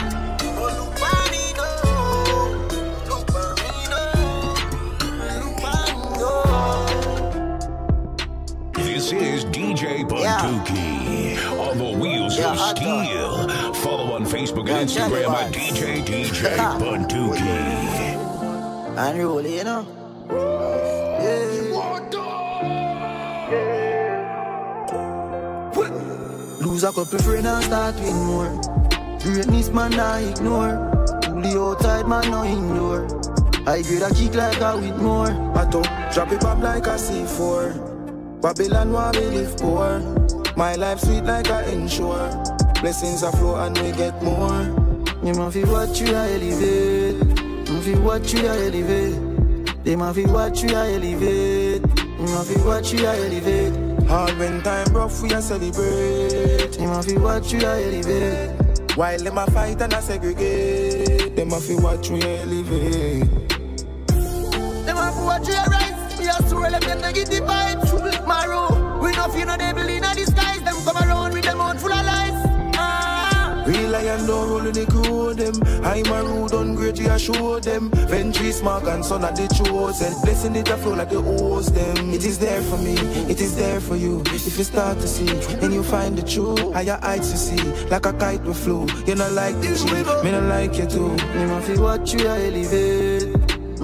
This is D J Bunduki on the wheels yeah, of steel. Follow on Facebook and Instagram at D J D J Bunduki. Unruly, you know. Yeah. Lose a couple friends and start with more. Greatness man I ignore. Fully outside man no indoor. I grade a kick like a with more. I talk, drop it up like a C four. Babylon where we live poor. My life sweet like a ensure. Blessings are flow and we get more. You must feel what you are elevate. You must feel what you are elevate. They must feel what you are elevate. You must feel what you are elevate. Hard when time rough we a celebrate. You must feel what you are elevate. While them a fight and a segregate. Them a feel what you elevate. Them a feel what you are rise. We are so relevant negative vibes. My room, we no feel no devil in a disguise. Them come around with them out full of lies. Ah. Real lion don't roll in the crew them. I'm a rude on great, you show them. Ventry smart and son of the chosen. Blessing it a flow like the hose them. It is there for me, it is there for you. If you start to see, then you find the truth. Higher heights you see, like a kite we flew. You not like the cheap, me not like you too. You must feel what you are elevate.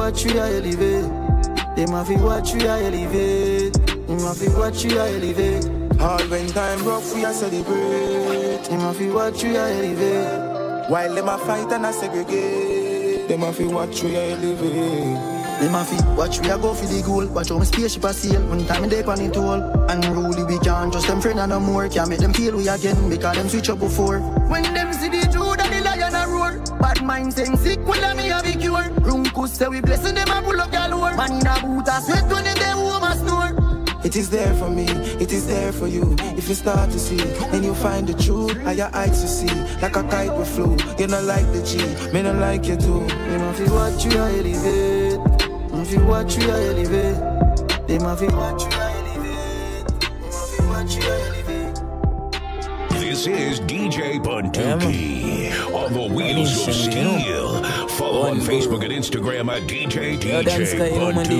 watch you elevate. Them a fi watch you elevate. Them a fi watch you elevate. All when time rough, we a celebrate. Them a fi watch you elevate. While them a fight and a segregate. Them a fi watch we a elevate. Them a fi watch we a go for the goal. Watch how my spaceship a sail. One time they on it all. Unruly we can't trust them friend and no more. Can't make them feel we again because them switch up before. When them see the Judah the lion a roar. Bad mind saying sick will let me have a cure. Runkus say we blessing them a pull up galore. Man in a boot a sweat when they home a snore. It is there for me, it is there for you. If you start to see, then you find the truth. How your eyes to see, like a kite will flew. You not like the G, me not like you too. Them a fi watch you elevate. Them fi watch you elevate. Them a fi watch you elevate. Them a fi watch you elevate. This is D J Buntuki on the wheels of steel. Follow on Facebook and Instagram at D J D J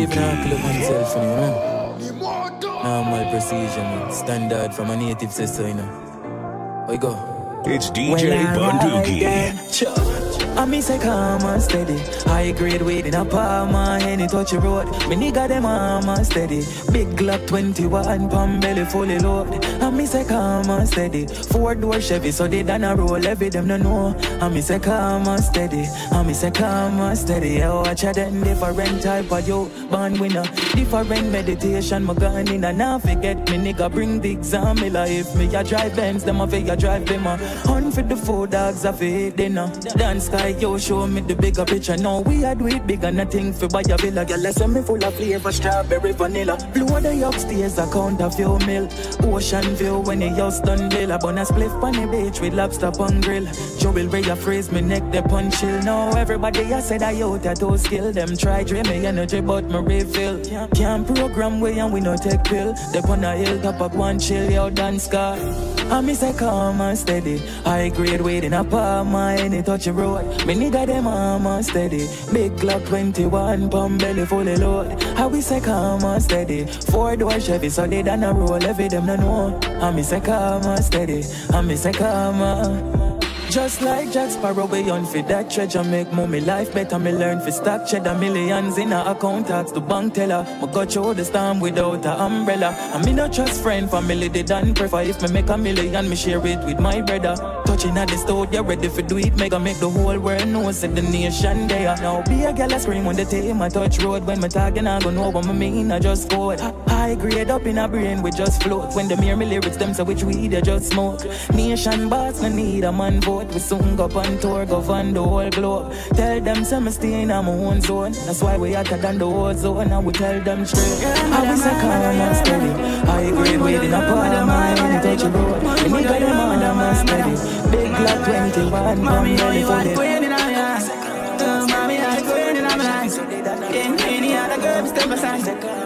Buntuki. Normal precision, standard from a native sister, you know. We go. It's D J Buntuki. I miss say calm and steady. High grade weight in a palm, any touch a road. Me nigga them arm and steady. Big Glock twenty-one, palm belly fully load. I miss say calm and steady. Four door Chevy, so they done a roll. Every them no know. I miss say calm and steady. I miss say calm and steady. Yeah, watch a them different type of yo. Born winner, different meditation. My gun in and now forget me nigga bring the exam. If me a drive Benz, them a figure drive them a hunt for the four dogs a feed dinner. Dance sky, yo, show me the bigger picture. Now we are do it bigger, nothing for buy a villa. Girl, listen me full of flavor, strawberry, vanilla. Blow the upstairs, a count a few mil. Ocean view when the house done bill. A bonus spliff on the beach with lobster on grill. Joel Ray a phrase, me neck the punch chill. Now everybody a said I out tattoo skill. Them try drain me energy, but me refill. Can't program way and we no take pill. They on a hill top of one chill, yo, dance scar. I miss a calm and steady. High grade weight in a palm, any touch a road. Me nigga them arm and steady. Big Glock twenty-one, palm belly fully load. I we say calm and steady. Four door Chevy, so they done a roll. Every them no know. I miss a calm and steady. I miss a calm and just like Jack Sparrow, we on for that treasure. Make mommy life better, me learn for stack cheddar. Millions in a account, tax the bank teller. Me got through the storm without a umbrella. And me not trust friend, family, they done prefer. If me make a million, me share it with my brother. Touching at the stove, you ready for do it. Make a make the whole world know, said the nation there. Now be a girl, I scream when they take my touch road. When me talking, I go know what me mean, I just go. High grade up in a brain, we just float. When them hear me lyrics, them say which weed, they just smoke. Nation boss, no need a man vote. We soon go on tour, go on the whole globe. Tell them some me stay in my own zone. That's why we hotter than the whole zone. And we tell them straight. I was a calm and steady. High grade weight in a palm, I touch a road. We need them on and steady. Big Glock twenty-one, mommy, belly you are the fully. queen in our lives. Uh, Mommy, you are the queen in our lives. In any other girl, step aside.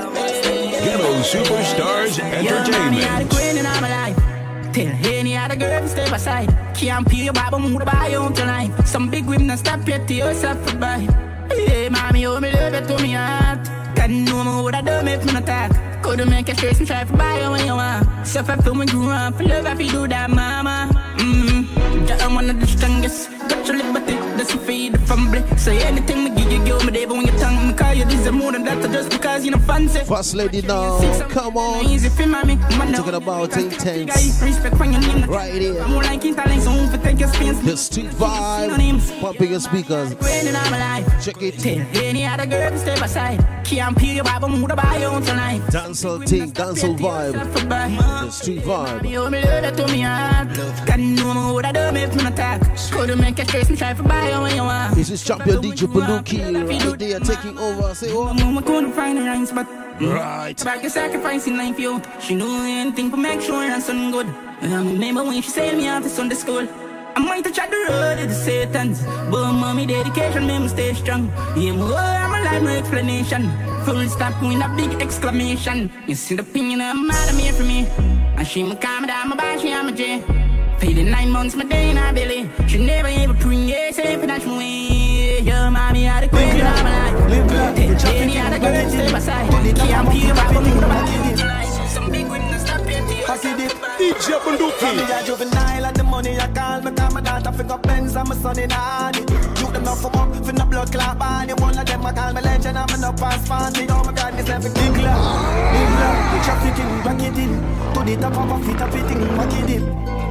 Ghetto Superstars Yeah, mommy, you are the Entertainment. queen in our life. Tell any other girl, step aside. Can't pay your Bible, move to buy your own tonight. Some big women stop yet to yourself for buy. Hey, mommy, oh, me love it to me heart. God know me what I do make me not talk. Couldn't make a stress and try to buy you when you want. So if I feel me grew up, for love if you do that, mama. Mm-hmm. Yeah, I'm one of the strongest. Got your liberty, that's a feed the family. Say anything me give you, give me there, but when you tongue me call you, this is more than that, just because you know fancy. First lady now, come on. Easy for mommy. Talking about intense. Respect when you name right here. I'm more like Italian, so for take your spins. The street vibe, pumping your speakers. Check it. Tell any other girl to step aside. Can't pay your Bible, move to buy your own tonight. Dancehall thing, dancehall vibe. The street vibe. You me love that to me heart. God know me what I do make me not talk. Couldn't make a stress and try to buy you when you want. This is champion D J Buntuki. Right there taking over. Say what? Mama couldn't find the rhymes, but right. Back a sacrifice in life, yo. She knew anything to make sure and something good. I remember when she said me out to Sunday school. I might have tried the road to the Satans, but mommy dedication made me stay strong. Yeah, more I'm alive, no explanation. Full stop with a big exclamation. You see the opinion of mad at me for me. And she me calm down, my body, she am a J. Paid nine months, my day in her belly. She never ever prune, yeah, say for that way. Yo, mommy, I the queen of my life. Tell any other girl to stay beside. Can't peel back, but move back. Some big witness, stop it. wacky dip. D J Bunduki. From me a juvenile and the money I call me, call my daughter finger Benz and my son in Hardy. You them not from up, fin the blood clot body. One of them I call me legend, I'm no pass fancy. Oh my God, this every England, England. The trafficking, wacky dip. To the top of a feet, a fitting, wacky dip.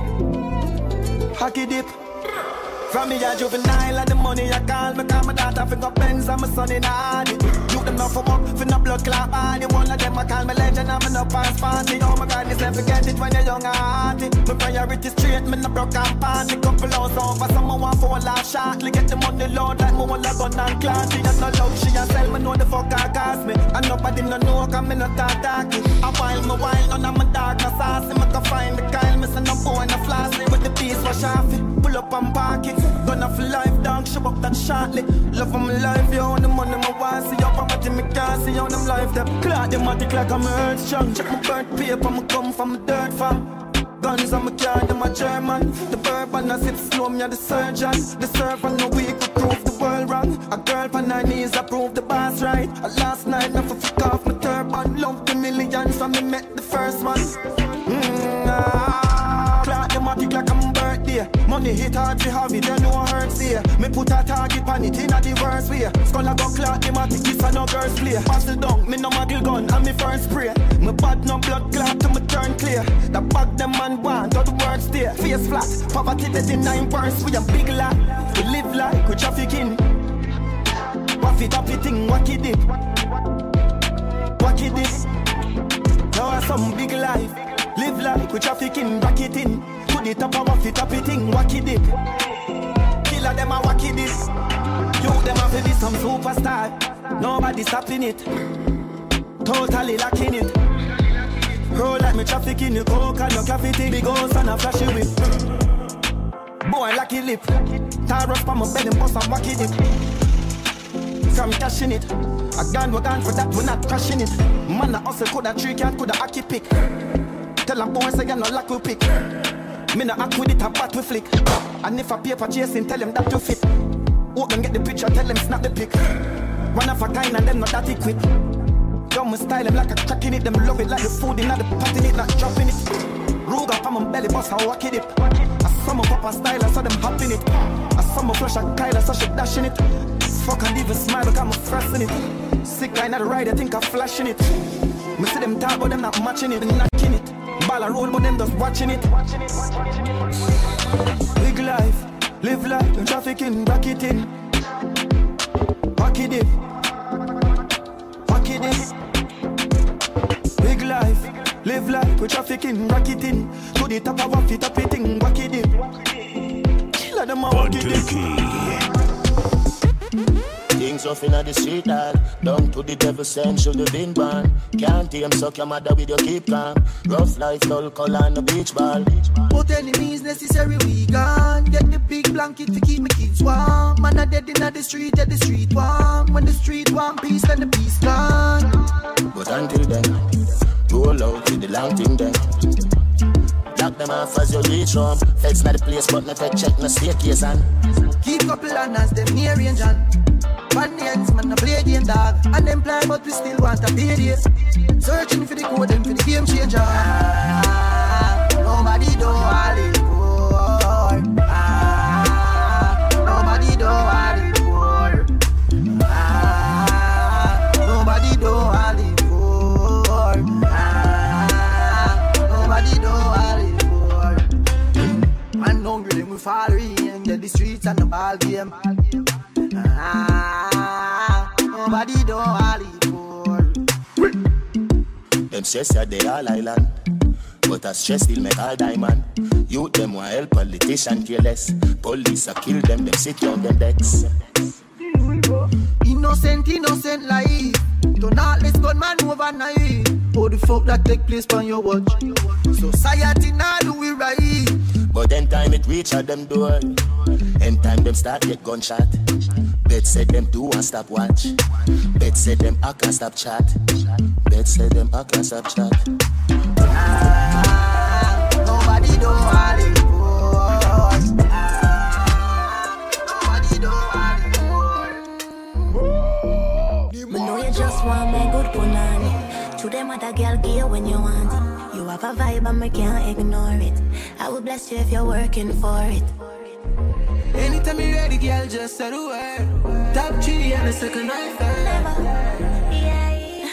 Wacky dip. From me a juvenile and the money I call me, call my daughter finger Benz and my son in Hardy. You them not from up, fin the blood clot body. One of them I call me legend, I'm no pass fancy. Oh my God, this never get it when you're young and hearty. My priority straight, me no broke and party. Couple hours over, someone want for a laugh shortly. Get the money load like me want a gun and clancy. And no love, she a sell me know the fuck I cost me. And nobody no know, cause me no talk talky. I while me while, none of my dog no saucy. Me can find the Kyle, me say no boy no flossy. With the piece wash off it, pull up and park it. Gonna for life, dog, show up that shortly. Love of my life, yo, and the money my want. See up, I'm me can't see on them life, them clock them matic like I'm earth strong. Check my birth paper, me come from a dirt farm. Guns on my car, them a German. The bourbon I sip slow, me a the surgeon. The servant no week to prove the world wrong. A girl on her knees, I prove the boss right. A last night, I for fuck off my turban. Love the millions, so me met the first one. Mm, ah. Clock them matic like I'm birthday. Money hit hard to have it, you know I hurts here. Me put a target on it in a the worst way. Skull a go clock, them a tick, this a no girls play. Pass the down, me no muggle gun, and me first spray. Me bad no blood clot till me turn clear. The bag them man want, all the work stay. Face flat, poverty the nine purse. We a big lot, we live like we trafficking. Waffy tappy thing, wacky dip. Wacky dip. Now I some big life. Live like we trafficking, back it in. To the top of waffy tappy thing, wacky dip. Killer them a wacky dip. You them have to be some superstar. Nobody stopping it. Totally lacking it. Roll like me trafficking, you coke and no graffiti. Big house and a flashy whip. Boy lucky lip. Tar up on my bed and bust and wacky dip. From cashing it. A gun, we gone for that, we not crashing it. Man a hustle, coulda three cat, coulda hockey pick. Tell them boys say you no luck we pick. Me no act with it, a bat we flick. And if a paper chasing, tell them that you fit. Open get the picture, tell them snap the pic. One of a kind and them not that equipped. Yo, me style them like a crack in it. Them love it like the food in the pot in it, not dropping it. Rug up on my belly, bust how wacky dip. I saw my papa style, I saw them hopping it. I saw my flush a Kyle, I saw she dashing it. Fuck and even smile, look I'm frosting it. Sick guy not the ride, I think I'm flashing it. Me see them talk, but them not matching it, knocking it. Ball a roll, but them just watching it. Big life, live life, no trafficking, back it in. Wacky dip. Wacky dip. Big life, live life, we trafficking, rock it in. To the top of a fit, up it in, wacky dip. Killer them a wacky dip. Things off inna the street, dog. Down to the devil send, should have been born. Can't tame, suck your mother with your keep calm. Rough life, dull color on the beach ball. But any means necessary, we gone. Get the big blanket to keep my kids warm. Man, I dead inna the street, at the street warm. When the street warm, peace, then the peace gone. But until then, roll out with the long thing then. Lock them off as you reach home. Feds not the place, but not take check, no staircase and keep couple as them near range and one ends, man, no play game dog. Unemployed, but we still want a payday. Searching for the code and for the game changer. Ah, nobody do all it for. Ah, nobody do all it for. Ah, nobody do all it for. Ah, nobody do all it for. Man, don't really move far in. Get the streets and the ball game. Ah, nobody do all it for. Them stress that they all island, but a stress still make all diamond. Youth them want help politician careless. Police a kill them, them sit on them decks. Innocent, innocent life. Don't not let's gunman overnight. Oh the fuck that take place on your watch. Society now do it right. But then time it reach at them door. End time them start get gunshot. Bet said them do and stop watch. Bet said them I can't stop chat. Bet said them I can't stop chat. Ah, nobody do all it for. Ah, nobody do all it for. Me know you just want me good punani. To them other girl gear when you want it. You have a vibe and I can't ignore it. I will bless you if you're working for it. Anytime you're ready, girl, just say the word. Top three and the second I third. Never, yeah.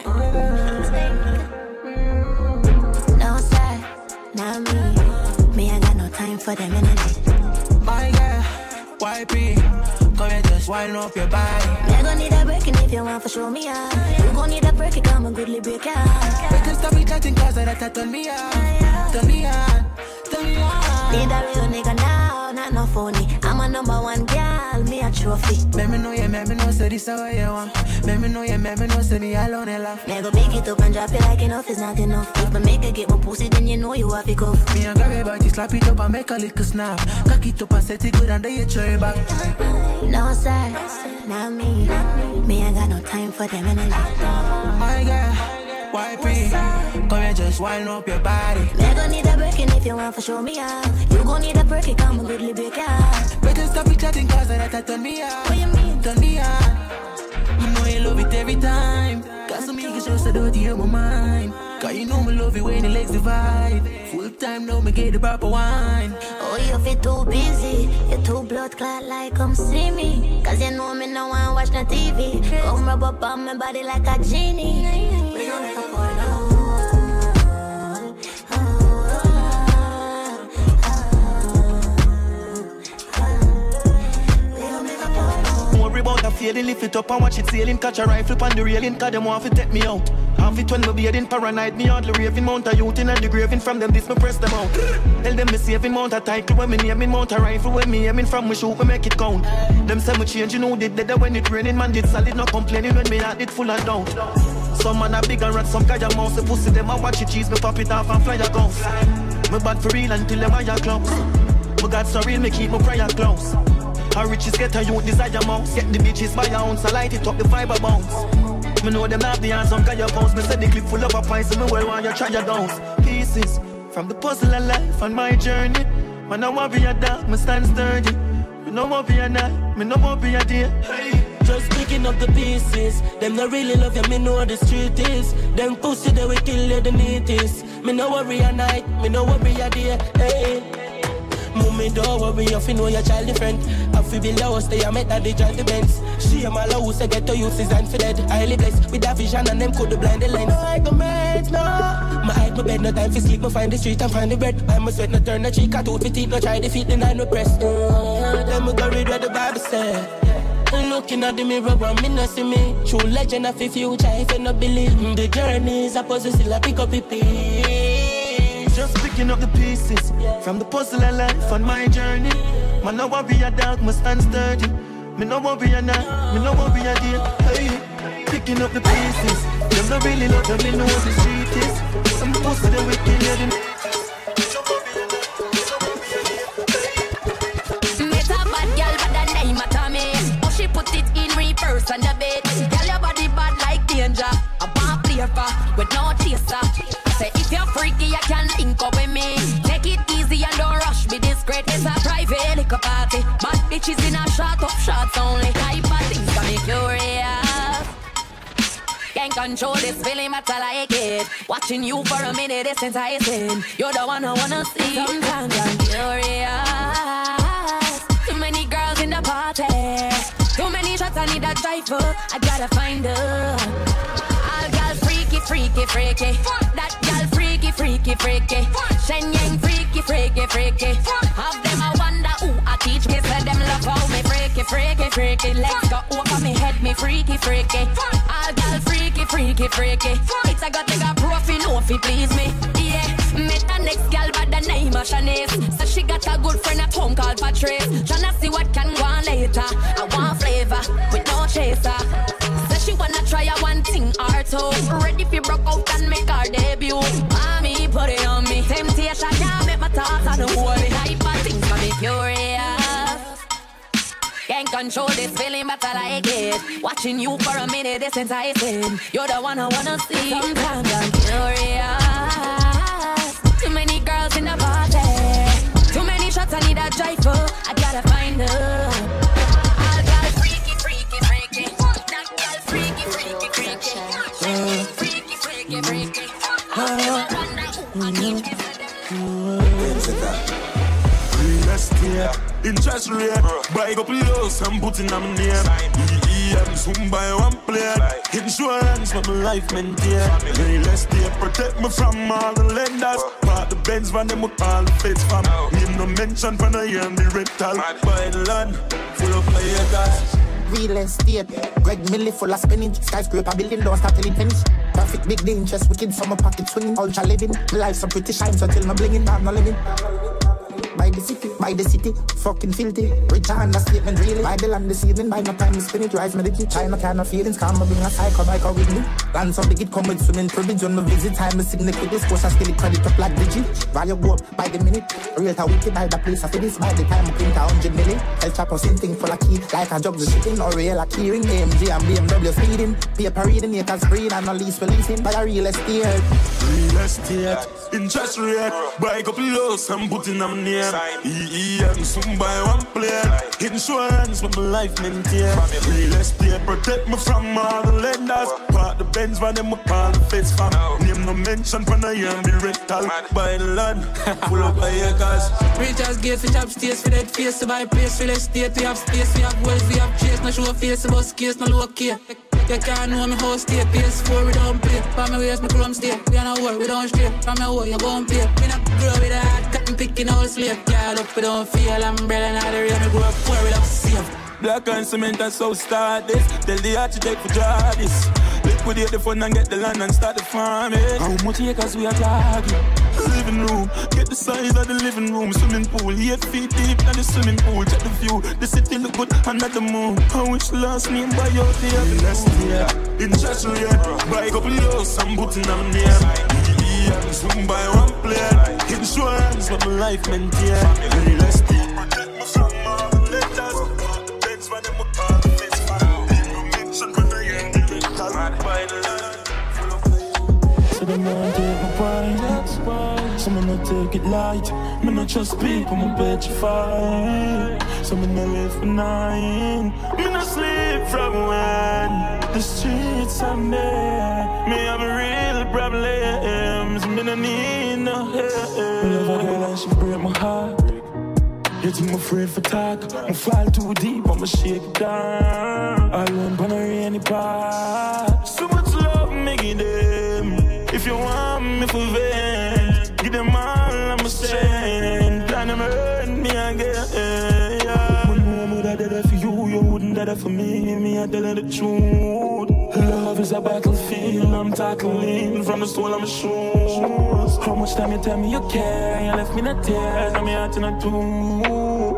No sir, not me. Me, I got no time for them energy. My girl, Y P, come here, just wind up your body. Me, I gon' need a break, and if you want to show me out, you gon' need a break, it come and goodly break out. We can stop it chatting cause that turn me on. Turn me on, turn me on. Need a real nigga now, not no phony. I'm a number one girl, me a trophy. Let me know, yeah, let me know, say this how you want. Let me know, yeah, let me know, say me alone and laugh. Me go pick it up and drop it like enough is not enough. If me make it get my pussy, then you know you have to go. Me and grab it body, slap it up and make a little snap. Cock it up and set it good and then you throw it back. No sir, not me. Me I got no time for them energy. My girl, Y P, come here, just wind up your body. Me I gon' need a break, and if you want to show me out, you gon' need a break, it come and goodly break out. We can stop it chatting cause that turn me on. What you mean? Turn me on. You know you love it every time. Cause some niggas just a dirty in my mind. Cause you know me love it when the legs divide. Full time now me get the proper wine. Oh, you feel too busy. You too blood clot like come see me. Cause you know me no one watch no T V. Come rub up on my body like a genie. We gon' make a porno. About a feeling, lift it up and watch it sailing. Catch a rifle on the railing, cause them want to take me out. Half it when me bearding, paranoid me hardly raving. Mount a youth in and the graving from them, this me press them out. Tell them me saving, mount a title when me naming. Mount a rifle when me aiming from me shoot, me make it count. Them say me change, you know they dead when it raining. Man did solid, not complaining when me heart it full and down. Some man a big and rat, some guy a mouse. The pussy them a watch it cheese, me pop it off and fly a guns. Me bad for real until them eye close. Me got so real, me keep my prayer close. How riches get a youth desire mouse. Get the bitches by your ounce, I light it up the fiber bounce. Me know them have the hands on your bones. Me say the clip full of a pies, so me well want you try your downs. Pieces from the puzzle of life on my journey. Man, I want be a dog, me stand sturdy. Me no want be a night, me no want be a day. Hey. Just picking up the pieces. Them not really love you, me know the street is. Them pussy they will kill you, the neatest. Me no worry a night, me no worry a day. Hey. Mommy don't worry if you know your child different. I feel below stay I met at the giant events. She and my low say get to use his hand for dead. Highly blessed with that vision and them could blind the lens. I go mad no. My height, my bed, no time for sleep. Me find the street and find the bread. I'm a sweat, no turn the cheek. I tooth with teeth, no try defeat the nine no press. Uh, then me go read what the Bible said. Looking at the mirror and me no see me. True legend of the future if you no believe. The journey is a puzzle still I pick up the piece. Just picking up the pieces from the puzzle of life on my journey. Man, no want be a dog, must stand sturdy. Me no want be a night, me no want be a day. Hey, picking up the pieces. Them no really love them, me know what the street is. Some pussy they will kill you. Met a bad girl, but the name of Tommy. Oh, she put it in reverse on the bed. Girl, your body bad like danger. A bomb player with no chaser. Say if you're freaky, you can link up with me. Take it easy and don't rush me. This great is a private liquor party. Bad bitches in a shot up shots only. Type of things can make you curious. Can't control this feeling, but I like it. Watching you for a minute is enticing. You're the one I wanna see. Sometimes I'm curious. Too many girls in the party. Too many shots, I need a driver. I gotta find her. All girls freaky, freaky, freaky. That girl freaky, freaky, freaky. Shen Yang freaky, freaky, freaky. Have them I wonder who I teach me. Say them love how me freaky, freaky, freaky. Legs go over me head, me freaky, freaky. All girl freaky, freaky, freaky. It's a got take a profi, no if it please me. Yeah, met the next girl by the name of Shanice. So she got a good friend at home called Patrice. Tryna see what can go on later. I want flavor with no chaser. She wanna try a one thing or two. Ready for broke out and make her debut. Mommy, put it on me. Temptation can't make my thoughts on the whole. Type of things for me curious. Can't control this feeling, but I like it. Watching you for a minute is enticing. You're the one I wanna see. Sometimes I'm curious. Too many girls in the party. Too many shots, I need a driver. I gotta find her. All girls freaky, freaky, freaky. Freaky, freaky, freaky. Freaky, freaky, freaky. Real estate, interest rate, buy couple house and put in on my name. E E M soon buy one plate. Insurance for my life maintain. Real estate protect me from all the lenders. Part the Benz van them with all the feds from. Name no mention for the year and the rental. Buy the land, full of players. Real estate, Greg Millie full of spinach. Skyscraper building, don't start till it finish. Traffic big dangerous, wicked summer pocket swinging. Ultra living, my life so pretty shine, so till my blinging, I'm not living. By the city, by the city, fucking filthy. Rich understatement really. By the land this evening, by no time to spin it. Rise me the key, China kind of feelings. Come bring a psycho bike out with me. Land some big it come with swimming privilege. On the visit time, the signal with this course, I still credit up like Digi. Value go up by the minute. Real to wicked by the place, I feel this. By the time I print a hundred million. El Chapo same thing for a key. Like a jug the shipping or real a keyring. A M G and B M W speeding. Paper reading, acres breed and no lease releasing. By a real estate. Real estate, interest rate. Buy couple house and put in on my name. E E M soon buy one plate. Insurance for my life maintain. Real estate protect me from all the lenders. Part the Benz van them with all the feds from. Name no mention for the year and the rental. Buy the land, full of acres. Rich as gates, we have states for that face. To buy place, real estate, we have space, we have wells, we have chase. No show face, about case, no low key. You can't know me how stay. P S four we don't play. From my waist, my chrome stay. We are not work, we don't stray. From my way, you gon' pay. We not grow with a hard cotton picking all slave. Girl up, we don't feel umbrella. Now the rain, we grow up poor, we love safe. Black and cement and so start this. Tell the architect for draw this. Liquidate the fund and get the land and start the farming. How much acres we are talking? Living room, get the size of the living room. Swimming pool, eight feet deep in the swimming pool. Check the view, the city look good under the moon. How which last name buy out the happiness here? Interest rate, buy a couple house and put in on name. E E M soon buy one plate. Insurance for my life maintain. Real estate protect me from all the letters. The Benz for them with all the feds for. No mention for the end of the rental. Buy the land. So them not take my pride. Some not take it light. Me not trust people, me petrified. Some not live for nine. Me not sleep from when the streets are me. Me have a real problems. Me no need no help. Me love a girl and she break my heart. You think I'm afraid for talk? I fall too deep, I'ma shake it down. I learn on a rainy part. So much love, make it them. If you want me for vent, give them all I'm a strength. And them hurt me again, yeah. When no would I did it for you, you wouldn't do it for me. Me, I tell you the truth. Love is a battlefield, I'm tackling. From the soul, I'm a shoes. How much time you tell me you care? You left me in a tear, now me heart in a two.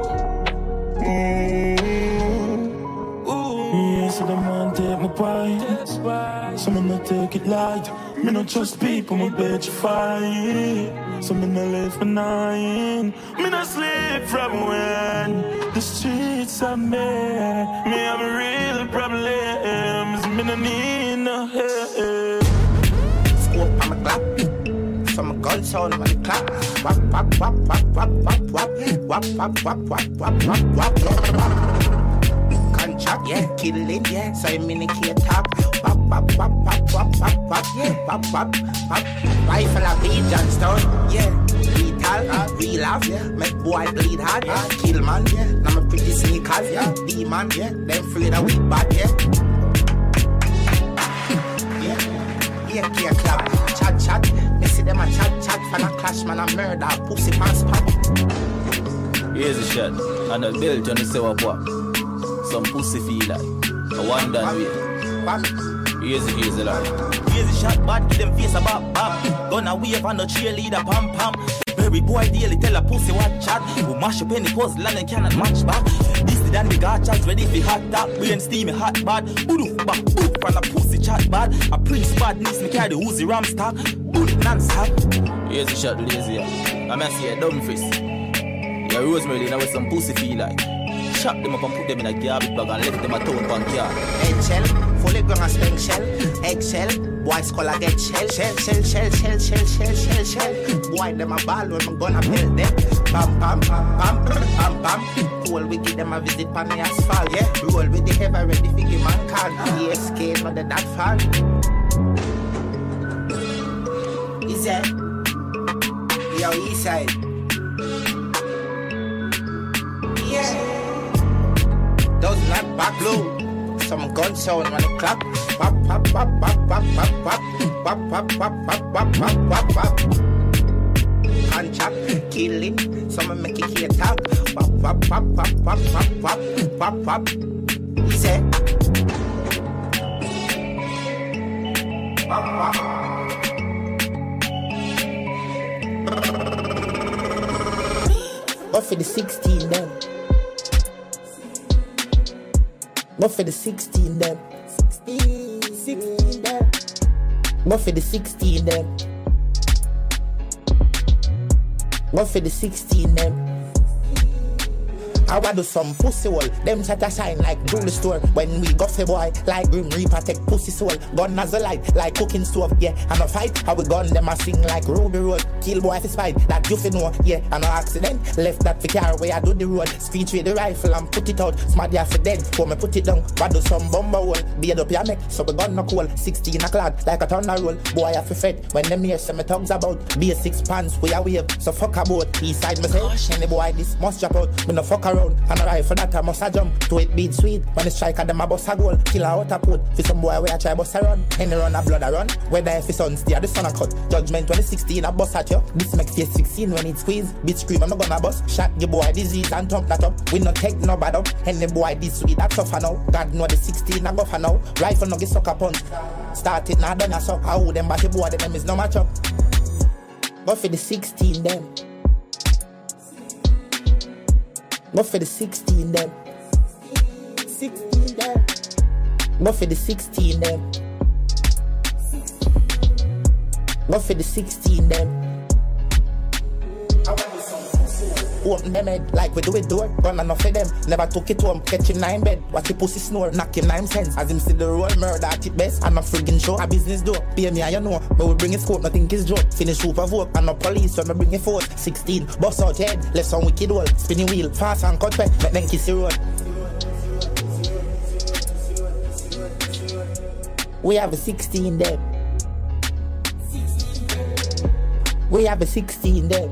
Yeah, so the man take my pride. So me not take it light. Me not trust people, me petrified. So me not live for nine. Me not sleep from when the streets are me. Me have real problems. Me no need no help. Scope on my clap. From my gun sound on the clap. Wap wap wap wap wap wap wap wap wap wap wap wap wap wap. Contract, yeah, kill it, yeah. So I'm in a key top. Wap wap wap wap wap wap wap yeah. Wap wap wap. Rifle a beat Johnstone, yeah. Lethal, real off, yeah. Make boy bleed hard, yeah. Kill man, yeah. Now my pretty sneakers, yeah. Demon, yeah. Them afraid of we bad, yeah. Yeah, yeah, yeah, clap. Chat chat. Me see them a chat chat. Fan a clash, man a murder. Pussy pants pop. Here's a shot. And a belt on the sewer pop. Some pussy feel like a one done way. Here's the here's the line. Here's the shot, bad, give them face a bop bop. Gonna wave on the cheerleader pam pam. Baby boy daily tell a pussy what chat. Who mash up any puzzle and they cannot match back. This the dan the gachas ready for hot tap. We ain't steamy hot bad. Boodoo back boop from a pussy chat bad. A prince bad needs me carry the Uzi ram stock. Boodoo non-stop. Here's the shot lazy. I'm gonna see a dumb face. Yeah, Rosemary now with some pussy feel like. Chop them up and put them in a garbage bag and left them a town bank yard. Eggshell, fully grown and spank shell. Eggshell, boys call a get shell. Shell, shell, shell, shell, shell, shell, shell, shell. Boy, them a ball when I'm gonna build them. Pam, pam, pam, pam, pam, pam. Cool, we give them a visit on the asphalt, yeah. Roll with the heavy ready figure man can. E S K, not the that fan. Is it? yo, east side. Yeah. Those not back low. Some gun sound when it clap. Pop, pop, pop, pop, pop, pop, pop. Pop, pop, pop, pop, pop, pop, pop, pop. Hand chop, kill it. Someone make it here talk. Pop, pop, pop, pop, pop, pop, pop, pop, pop. He said. Pop, pop. What for the sixteen then? What for the sixteen then? sixteen, sixteen then. What for the sixteen then? What for the sixteen then? I want do some pussy hole. Them set a shine like jewelry store. When we go for boy, like Grim Reaper take pussy soul. Gun as a light, like cooking stove. Yeah, and a fight, how we gun them a sing like Ruby Road. Kill boy if it's fight, that you fi know. Yeah, and no accident. Left that for car where I do the road. Speech with the rifle and put it out. Smart ya for dead, for me put it down. But do some bomber hole. Beard up your neck, so we gun no cool. Sixteen a clad, like a thunder roll. Boy I fi fed, when them here say me tongues about. Be a six pants, we a wave. So fuck about. East side me say, any boy this must drop out. Me no fuck around. And a rifle that I must a jump. To it beat sweet. When the striker them a bust a goal. Kill a out a put. For some boy where I try bust a run. Any run a blood a run. Whether if it's on steer the sun a cut. Judgment when it's sixteen a bust at you. This make face sixteen when it squeeze. Bitch scream I'm not gonna bust. Shot your boy disease and thump that up. We no take no bad up. Any boy this sweet that tougher now. God know the sixteen a go for now. Rifle no get sucker punch. Start it now done a suck. How them batty boy them is no match up. Go for the sixteen them. Go for the sixteen then. sixteen then. Go for the sixteen then. Go for the sixteen then. Open them head like we do it door. Gun enough of them. Never took it home. Catch him nine bed. Watch him pussy snore. Knock him nine cents. As him see the roll murder at it best. And a friggin' show. A business door. Pay me and you know. But we bring it scope. Nothing is joke. Finish hoop of work. And no police. When we bring it forth. sixteen. Bust out head. Left some wicked hole. Spinning wheel. Fast and cut back. Make them kiss the road. We have a sixteen there. We have a sixteen there.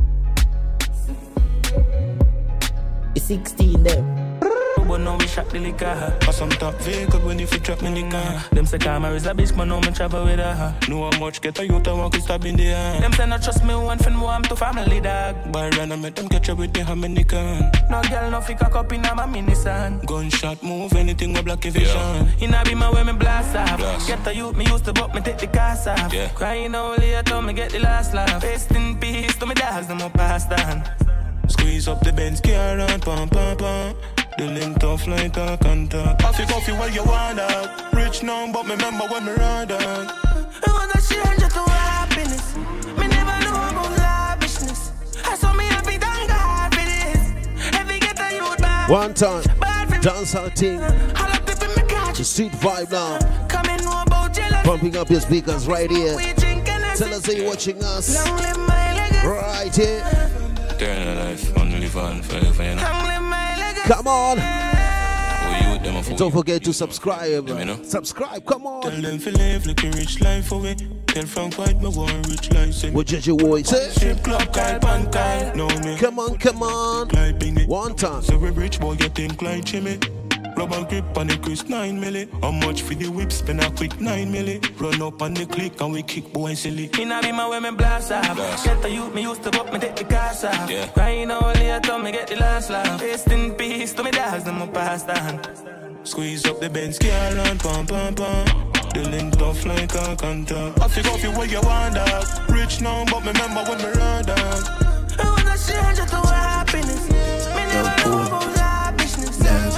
It's sixteen there. But now we shot the liquor. Or some top vehicle when if you drop me in the car. Them say karma is a bitch, but now me travel with her. Know how much get a youth I want to stab in the hand. Them say not trust me one for no I'm to family dog. By run and make them catch up with the Dominican. No girl no fi cock up in a my minisan. Gunshot move anything with black vision. Yeah. In a be my way me blast off. Blast. Get a youth me used to but me take the cast off. Yeah. Crying out later me get the last laugh. Rest in peace to me dogs them up past on. Squeeze up the Benz car and pam pam pam. The link tough like a contact. I think coffee where you want out. Rich now, but me remember when me ride out. I want a stranger to happiness. Me never know about lavishness. I saw me happy, thank God for this. Every get a youth back. One time, dance our thing. The street vibe now. Pumping up your speakers right here. Tell us that you're watching us. Right here. Turn a life, only live on forever, you know. Come on. Oh, you, don't forget to subscribe. You know? Subscribe, come on. Tell them to live like a rich life away. Tell Frank White me want rich life. What did you voice say? Strip club, Kyle, pan, Kyle. No, me. Come on, come on. One time. So we rich boy, you think like Jimmy. Rub and grip on the Chris nine milli. How much for the whip? Spend a quick nine milli. Run up on the click and we kick boy silly. In a be my way me blast off. Blast. Get the youth me used to up me take the cars off. Yeah. Crying out later me get the last laugh. Rest in peace to me dogs them up past on. Squeeze up the Benz car and pam pam pam. The link tough like a contact. I figure off you where you want that. Rich now but me remember when me ride out. I want a stranger to happiness. Me never know about that business.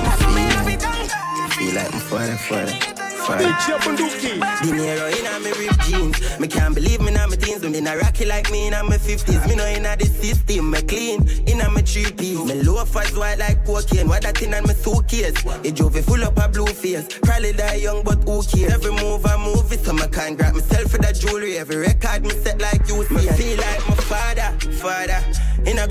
Feel like I'm falling for it. Dinero in a me ripped jeans. Me can't believe me now my teens. Me in a rocky like me in a my fifties. Me know in a the system. Me clean in a my three piece. Me loafers white like cocaine. What that in a my suitcase? It drove it full up a blue face. Probably die young but who cares? Every move I move it so I can't grab myself for that jewelry. Every record me set like you see. Me feel like my father, father. In a good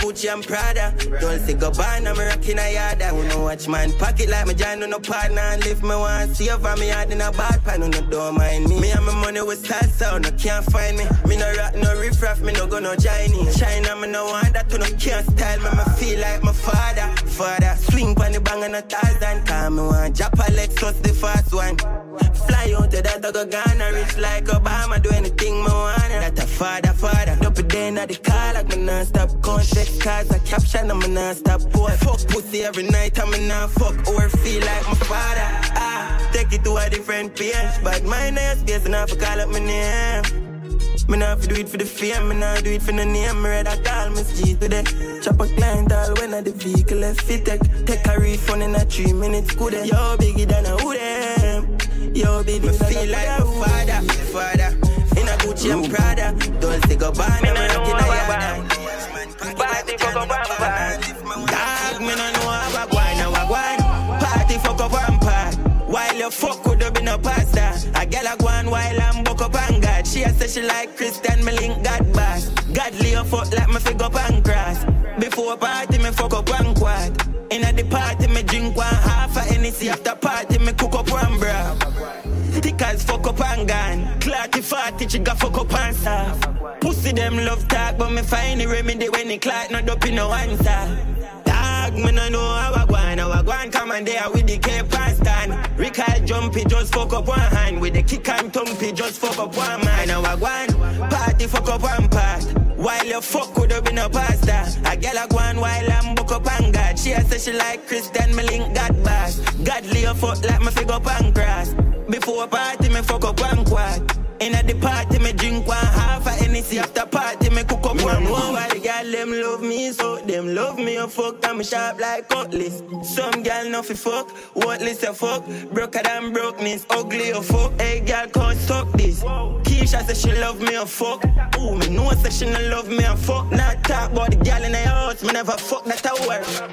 Gucci and Prada. Dolce Gabbana, me rockin' a yard. Who no watch man pocket like me John, no partner. And lift me one see over me yard in a bad pan, no don't mind me. Me and my money with salsa, no can't find me. Me no rock, no riff-raff, me no go no Chinese. China, me no want that, to no can't style me. Me feel like my father, father. Swing pan the bang and a thousand. Call me one, Japa Lexus the fast one. Fly out to that, I go Ghana, rich like Obama. Do anything me want. That a father, father. Up a day in the car like me non-stop. Context cards, I caption, I'm a non-stop boy. Fuck pussy every night, I'm a non-fuck. Or feel like my father. Ah, take it to a different page. But my name space enough to call up my name. Me not do it for the fame, me not do it for the name. Me rather call me G today. Chop a client all when I the vehicle left fit take. Take a refund in a three minutes good. Yo, biggie than a who them. Yo, baby, me feel like a father, father. In a Gucci and Prada. Dolce Gabbana, me rockin' a yard. Party fuck up and part. Dog, me no know how I go on, how I go on. Party fuck up and part. While you fuck could have been a pasta. A girl a go on while I'm buck up and God. She a say she like Christian, me link God bass. God lay a fuck like me fig up and cross. Before party me fuck up and quad. In a the party me drink one half a Hennessy. After party me cook up one bra. Thick as fuck up and gone. Clarty farty chica fuck up and soft. Pussy them love talk but me find the remedy when the clock not up in no answer. Dog me no know how I go on, how I go on. Come and there with the cape and stand. Recall jumpy just fuck up one hand. With the kick and thumpy just fuck up one man. How I go on, party fuck up one part. While you fuck could have been a pasta. A girl a go on while I'm buck up and God. She a say she like Christian, me link God bass. God lay a fuck like me fig up and cross. Before party me fuck up one quad. In at the party me drink one half a Hennessy. After party me cook up one. Know why the girl them love me so. Them love me a fuck and me sharp like cutlass. Some girl no fi fuck, worthless a fuck. Broker than brokenness, ugly a fuck. Hey girl can't suck this. Keisha say she love me a fuck. Ooh me know say she no love me a fuck. Not talk about the girl in the house, me never fuck that a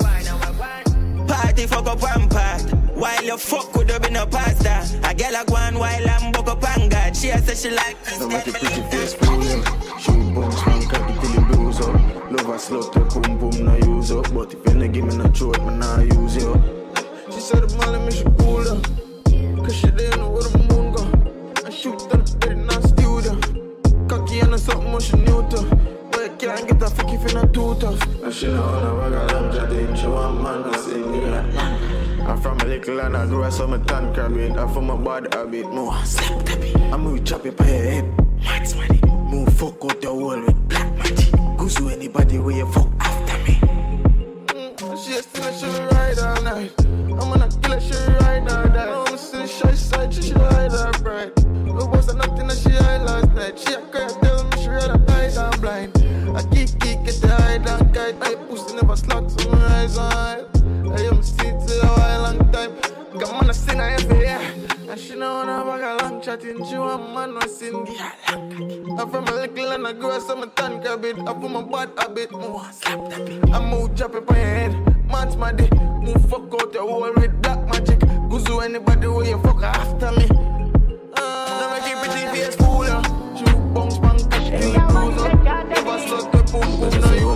work. Party fuck up one part. While you fuck could have been a pasta. A girl a go on while I'm buck up and God. She a say she like Christian. Don't make it pretty face for you. Shoot bombs, man, cut it till you bruise up. Love a slut, the boom boom, no use up. But if you no give me no throat, me nah use you. She said the money me she cool up. Cause she didn't know where the moon go. I shoot on the bed in a studio. Cocky and something more she new to. But you can't get a fuck if you're not too tough. And she know how I got them chatting. She want man to sing it. I'm from a little and I grew up so my tan crab it. I'm from a bad habit, more slap tappy. I'm move chop it by your head, max money. Move fuck out the wall with black magic. Goose to anybody where you fuck after me. Mm, she still she ride all night. I'm gonna kill her, she ride all night. I'm gonna see the shy side, she ride all bright. It wasn't nothing that she had last night. She a cry, tell me she rather die than blind. I keep kick get the hide and kite. My pussy never slot so my eyes on high. I am see to a while long time. Got man a sing every year. And she know when I walk a long chatting. She want man who sing the long. I'm from a little and I grow up some tan crab it. I'm from a bad habit. Move slap that bit. I move drop it by your head. Man's my day. Move fuck out the wall with black magic. Goose to anybody where you fuck after me. Uh, never keep it T V S fool ya. Shoot bounce bang catch kill the bruise up. Never slut the boom boom no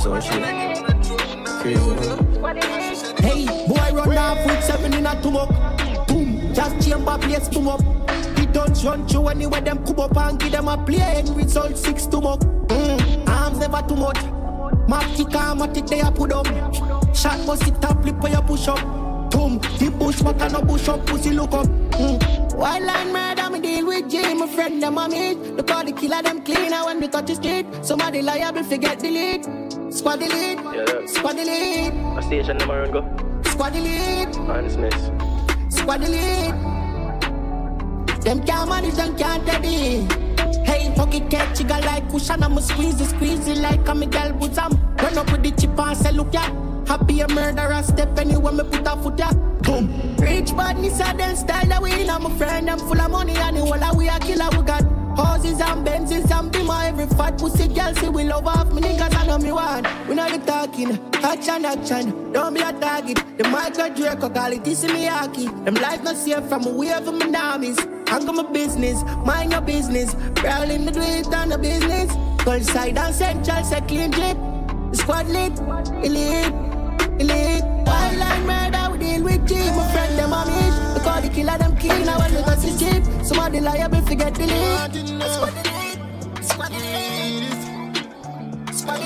use. Crazy. Hey, boy run off with seven in a tumok. Boom, just chamber place boom up. He don't run through anywhere them come up and give them a play and result six tumok. Mm, arms never too much. Matic and matic they a put up. Shot must it top lip where you push up. Boom, the bush what no bush up, pussy look up. Mm. White line murder me deal with G, my friend them a meet. Look how the killer them cleaner when we touch the street. Somebody liable forget the lead. Squad the lead, yeah, squad the lead. A station number and go. Squad the lead, and Smith. Squad the lead. Them can't manage, them can't teddy. Hey, fuck it, catch you like cushion. I'ma squeeze it, squeeze it like I'm a girl with some. Run up with the chip and say, look ya. Happy a murderer, step anywhere me put a foot ya. Boom. Rich badness a then style that we in. I'm a friend, I'm full of money and the whole of we a killer we got. Houses and Benzes and Beamer, every fat pussy girl say we love off me niggas I know me want. We know the talking, action, action, don't be a target. The Michael Draco call it, this is me hockey. Them life not safe from away from my namis. Hang on my business, mind your business. Rolling the do it on the business. Gold side and central, say clean clip. Squad lit, elite, elite. Wildline murder, we deal with G. My friend, them a mish. We call the killer, them kill. Now when we go see cheap, somebody liable forget the lead. Squad elite, squad elite, squad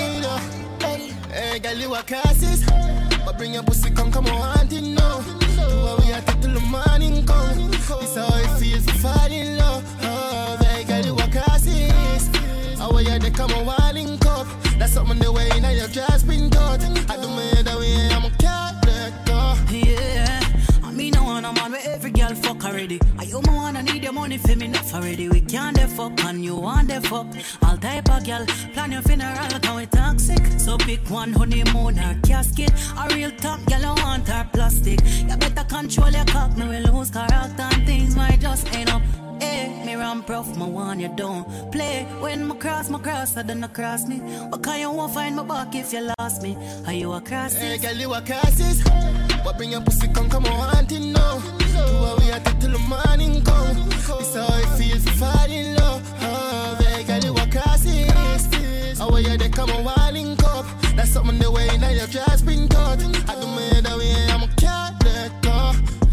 elite. Hey, girl, you a cassis. But bring your pussy, come, come on, hunting now. Do what we are till the morning come. This how it feels to fall in love. Oh, hey, girl, you a cassis. How are you, they come on, wilding cup. That's something the way now your dress been cut. I do my head away, I'm a cat, let go. Yeah, I mean, I want a man where every girl fuck already. I you my wanna need your money for me enough already. We can't the fuck and you want the fuck. All type of girl, plan your funeral, can we toxic? So pick one honeymoon or casket. A real top girl, I want her plastic. You better control your cock, me will lose character and things might just end up. Hey, me run prof, my one you don't play. When my cross, my cross, I don't cross me. What can you won't find my back if you lost me? Are you a crosses? Hey, girl, you a crosses. But bring your pussy, come, come on, hunting now. Do what we are till the morning come. This how it feels to fall in love. Oh, hey, girl, you a crosses. How are you, they come on, wilding cup. That's something the way now your dress been cut. I do my head away, I'm a cat, let go.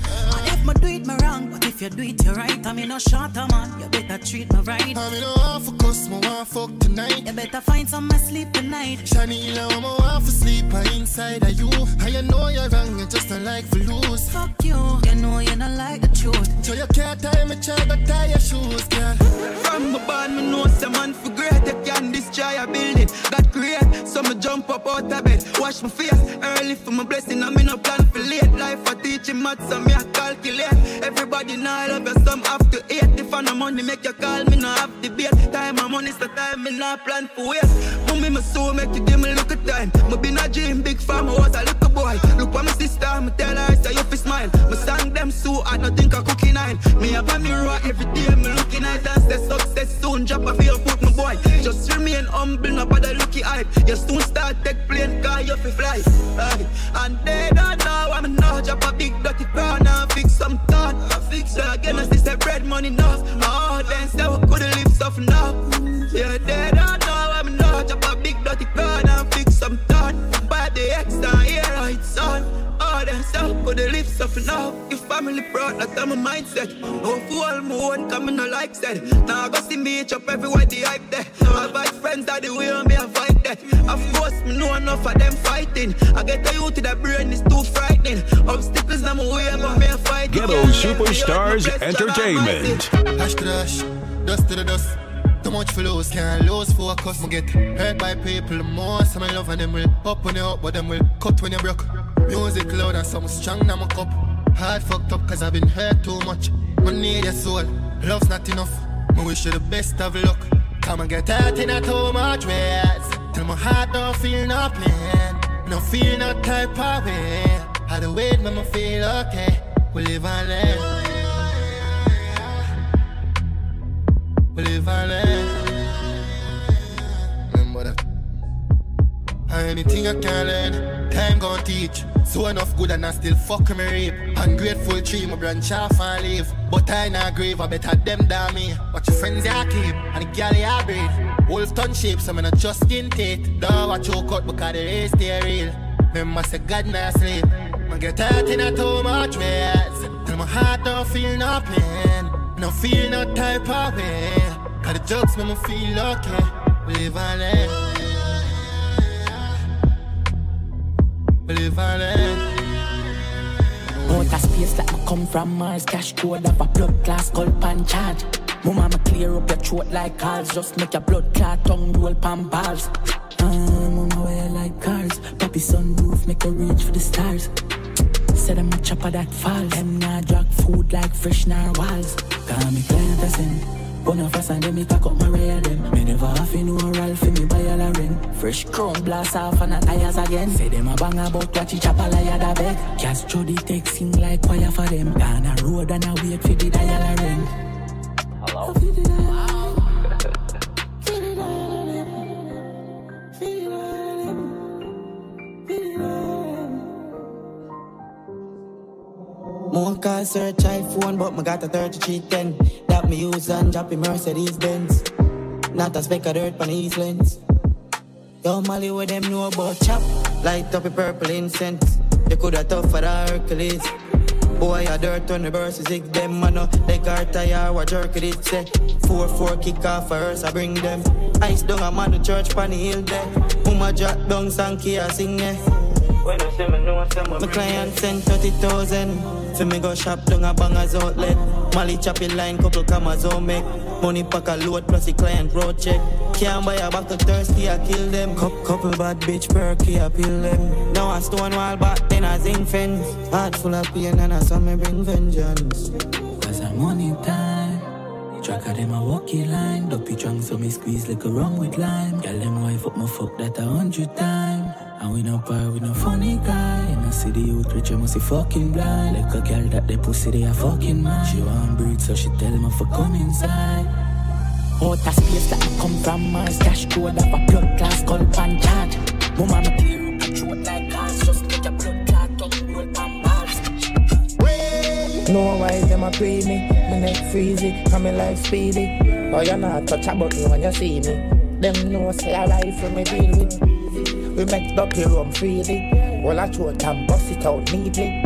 Me do it me wrong, but if you do it you right, I mean no shorter man, you better treat me right. I mean no want for cuss, me want fuck tonight. You better find some my sleep tonight. Shanila, me want for sleep, I inside of you. And you know you're wrong, you just don't like for lose. Fuck you, you know you don't like the truth. So you can't tie me, try to tie your shoes, girl. From my band, me know some man for great. You can destroy a building, got create. So me jump up out of bed, wash my face early for my blessing. I mean no plan for late. Life I teach him maths, so me I calculate. Everybody know I love you, some have to hate. If I no money make you call me, no have debate. Time and money's the time, me not plan for waste. Mommy, my soul make you give me look at time. Me been a dream, big farm, I was a little boy. Look at my sister, me tell her, say you fi smile. Me sang them so I don't think I cooking nine. Me have a mirror every day, me looking at and say success soon. Drop a fear foot, my boy. Just remain humble, no bother looky hype. You soon start take plane, car you fi fly. Aye. And they don't know I'm now drop a big dirty crown and fix some thought. I fix it again as they say bread money enough. Oh, then say we couldn't live stuff now. Yeah, they don't know I'm now drop a big dirty crown and fix some thought. By the extra here, it's on. Oh, then say we couldn't live stuff now. If family proud, that's my mindset. No fool, my own coming no like said. Now I go see me each up everywhere the hype there. Now I buy friends that the way on me I fight that. Of course, me know enough of them fighting. I get a youth to that brain is too frightening. Obstacles now my way, but me I fight. Ghetto Superstars Entertainment. Hash to the hash, dust to the dust. Too much for lose, can't lose focus. Me get hurt by people, the most of my love and them will up when you up, but them will cut when you broke. Music loud and some strong now my cup. Heart fucked up cause I've been hurt too much. I need your soul, love's not enough. I wish you the best of luck. Come and get hurt in a too much ways. Till my heart don't feel no pain. No feel no type of way. How the wait make me feel okay. We live and learn. We live and learn. Remember that. Anything I can learn, time gon' teach. So enough good and I still fuck me rape. Ungrateful tree, my branch off and leave. But I not grave, I better them than me. Watch your friends ya keep, and the gal ya breed. Wolf ton shape, so me not just skin teeth. Don't watch your cut because the race stay real. Remember say God not sleep. I get hurt in a too much ways. Till my heart don't feel no pain. No feel no type of way. Cause the jokes make me feel okay. We live and learn. We live and learn. Outer space like I come from Mars. Cash code of a blood class called pan charge. Mama, me clear up your throat like cars. Just make your blood clot tongue roll pan balls. Ah, mama, wear like cars. Papi sunroof make you reach for the stars. Say them a chopper that falls. Them nah drag food like fresh narwhals. Call me client a sin. One of us and them me cock up my rear them. Me never have to know Ralph for me buy a la rent. Fresh chrome blast off and a tires again. Say them a bang about watch each chopper like a bed. Cast through the text sing like choir for them. Down a road and a wait for the dial a ring. Hello? More call search iPhone, but me got a thirty-three ten. That me use and drop in Mercedes Benz. Not a speck of dirt on East Lens. Yo, Molly, what them know about chop? Light up a purple incense. You coulda tough for the Hercules. Boy, a dirt on the verses, zig them, man. They got tire, what jerk it say. Four, four kick off for us, I bring them. Ice down a man, the church, pan the hill there. Mama drop down, Sanky, I sing there. When I say me know, I say my client sent thirty thousand. For me go shop down a banger's outlet. Molly chopping line, couple cameras on make. Money pack a load plus the client road check. Can't buy a back to thirsty, I kill them. Couple, couple bad bitch perky, I peel them. Now I stone wall back, then I zinc fence. Heart full of pain and I saw me bring vengeance. Cause I'm money time. Track of them a walkie line. Dopey drunk so me squeeze like a rum with lime. Girl them wife up my fuck that a hundred time. And we no par with no funny guy. And I see the youth rich, I must be fucking blind. Like a girl that they pussy, they a fucking mine. She want breed, so she tell me for come inside. Outer space that I come from Mars. Cash code of a blood class called pan charge. Mama me clear up a throat like cars. Just get a blood clot up, roll pan bars. No why them a pray me. My neck freezy, and my life speedy. Oh, you not touch a button when you see me. Them know say a rifle me deal with. We make up here rum freely. Well, I throw it and bust it out neatly.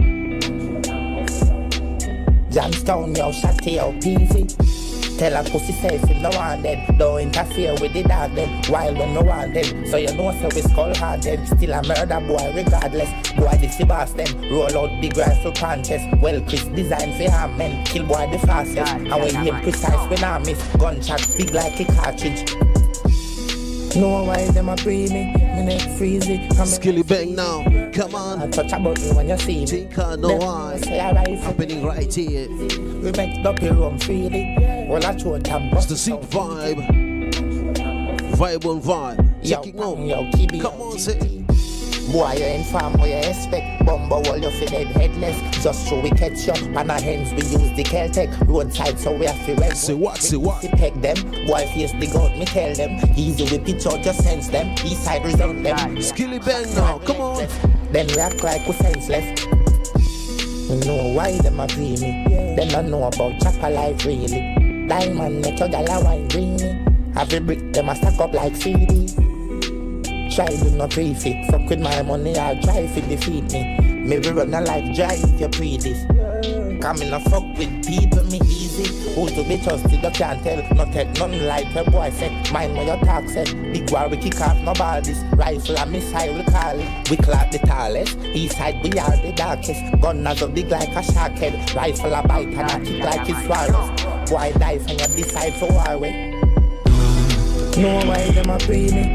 Jamstown, yo, shotty, yo, peasy. Tell a pussy safe if no one them. Don't interfere with the dog them. Wild when no one them. So you know so we skull hard them. Still a murder boy regardless. Boy this the boss them. Roll out big rifle punches. Well Chris design for harm men. Kill boy the fastest. And when you precise when I miss. Gunshot big like a cartridge. No why them a pray me. Me neck freezy. Skilly bang now. Come on. I touch a button when you see me. Think I know why. Happening right here. We make up here rum freely. Well, I throw it and bust. It's the seat vibe. Vibe on vibe. Checking out. Yo, keep it. Come on, say. Boy, you inform what you expect. Bumbo wall you feel dead headless. Just so we catch you. And our hands we use the Celtic. Roadside so we have to rent. Say what, say what? We peg them. Boy face the goat me tell them. Easy we pitch out just sense them. East side resent them. Skilly bang now, come on. Then we act like we senseless. We know why them agree me. Them don't know about chopper life really. Diamond make your dollar wine dreamy. Every brick them a stack up like C D. Try do not pre-fit. Fuck with my money, I'll try if it defeat me. Maybe run a life dry if you pre this. Come in a fuck with people, me easy. Who to be trusted, you can't tell. Not take none like your boy said. Mind what your talk said. Big war we kick off no bodies. Rifle and missile we call it. We clap the tallest. East side we are the darkest. Gun as a big like a shark head. Rifle a bite and a kick like it's walrus. Boy dive and you decide for war with. No why them a pray me.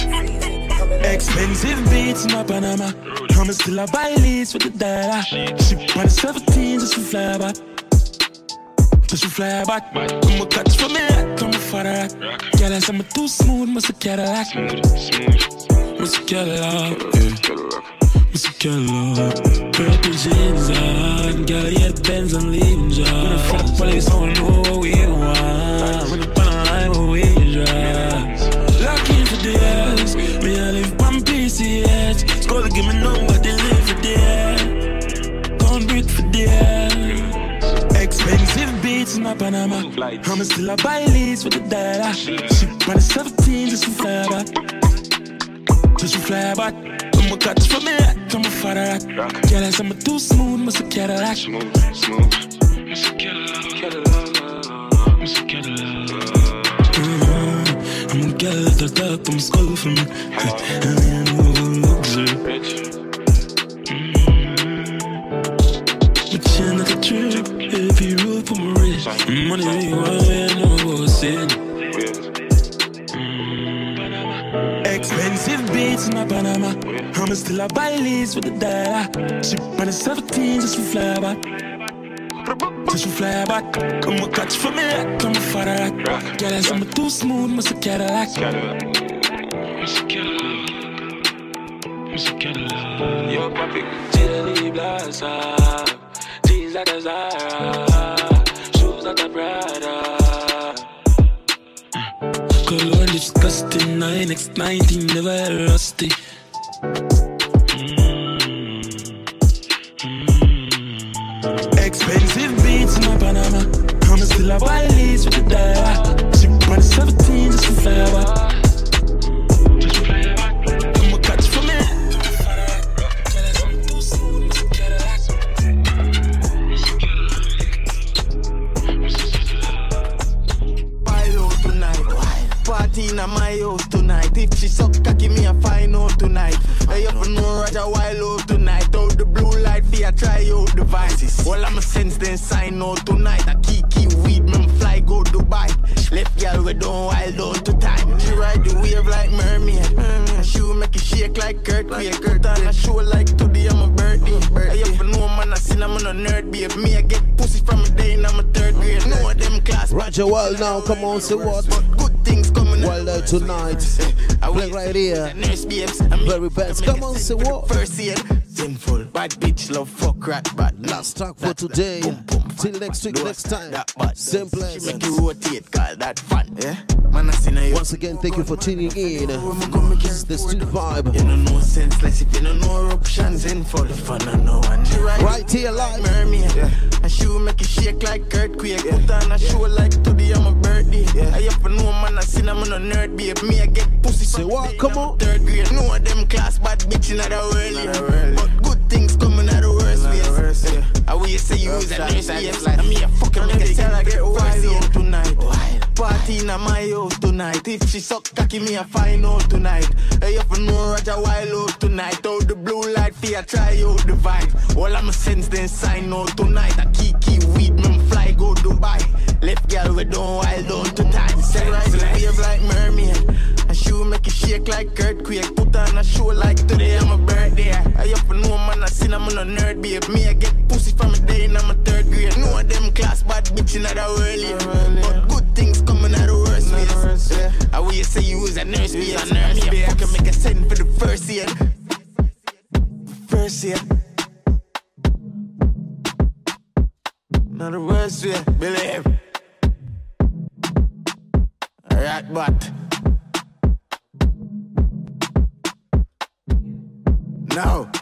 Expensive beats in my Panama. I'm still a buy leads with the dollar. Ship on the seventeen just to fly back. Just to fly back. I'm a catch for me, I'm a father. Girl, I say I'm too smooth, must a Cadillac. Must a Cadillac, yeah. Must a Cadillac. Purple jeans on. Girl, yeah, Benz and leaving job. When the fuck police don't know what we want. When the pan line, what we drive. Locking for the ass. Me I live one P C H. Skull give me number, they live for the air. Can't breathe for the air. Expensive beats in my Panama. I'm still a buy leads with the dollar. Ship on the seventeen just to fly back. Just to fly back. I'm a catch for me, I'm a father. Girl, I say I'm too smooth, must a Cadillac. Smooth, smooth. Must a Cadillac. Must a Cadillac. I'm a girl that top, I'm skull for me. And I know luxury. But you like a trip, heavy rope on my wrist. Money, why I know what's in. Expensive beats in my Panama. I'm still a buy leads with the dollar. Ship on the seventeen just to fly back. Just to fly back. I'm a catch for me, I'm a father. Girl, I say I'm too smooth, must a Cadillac. Must a Cadillac. Must a Cadillac. Yo, papi, Jenny Blaza. Jeans like a Zara. Shoes like a Prada. Color disgusting, nine X nineteen, never rusty. Expensive beats in my Panama. I'm still a buy leads with the dollar. Ship on the seventeen just to fly back. Just to fly back. Party in my house tonight. If she suck cocky, me a find out tonight. Hey, up for no Roger Wild out tonight. Out the blue light, fear try out devices. All I'm a sense then sign out tonight. I keep keep weed, me fly go Dubai. Left girl we don't wild out to time. She ride the wave like mermaid. Mm-hmm. She will make it shake like earthquake. Put on a show like today I'm a birthday. Hey, up for no man I seen I'm on a nerd babe. Me I get pussy from a day and I'm a third grade. No of them class. Roger Wild now, come on, say what? Good things coming Wild out tonight. Play right here. Very best. Come on, say what? First year. Sinful, bad bitch, love, fuck, rat, bad. Last talk for today. Till next week, next time. Simple. She make you rotate, call that fun. Yeah? Once again, thank you for tuning in. It's the Street Vibe. You know no sense, less if you don't know options. In for the fun, I know one. Right here, live. Mermaid. Yeah. And she will make you shake like earthquake. Yeah. Put on a show like today, I'm a birthday. Yeah. I have to know man, I seen I'm on a nerd, babe. Me, I get pussy. Say what? Come on. Third grade. No of them class, bad bitch in the world. But good things coming out of worst ways. Yeah. I will say you is a nurse, yes. I mean, I fucking make a tell I get wild out tonight. Party in my house tonight. If she suck cocky, me I find out tonight. I have to know Roger Wild out tonight. Out the blue light, fear try out the vibe. All I'm a sense then sign out tonight. I keep keep weed, me fly go Dubai. Left girl we don't wild out to time. Say right, wave like mermaid. And she will make it shake like earthquake. Put on a show like today, I'm a birthday. I have to know man, I seen I'm on a nerd, babe. Me I get pussy from a day and I'm a third grade. No of them class, bad bitch in the world. But good things coming out of worst ways. Yeah. I will say you was a nurse, be a nurse, babe. I can make a send for the first year. First year. Not the worst way, believe. Alright, but now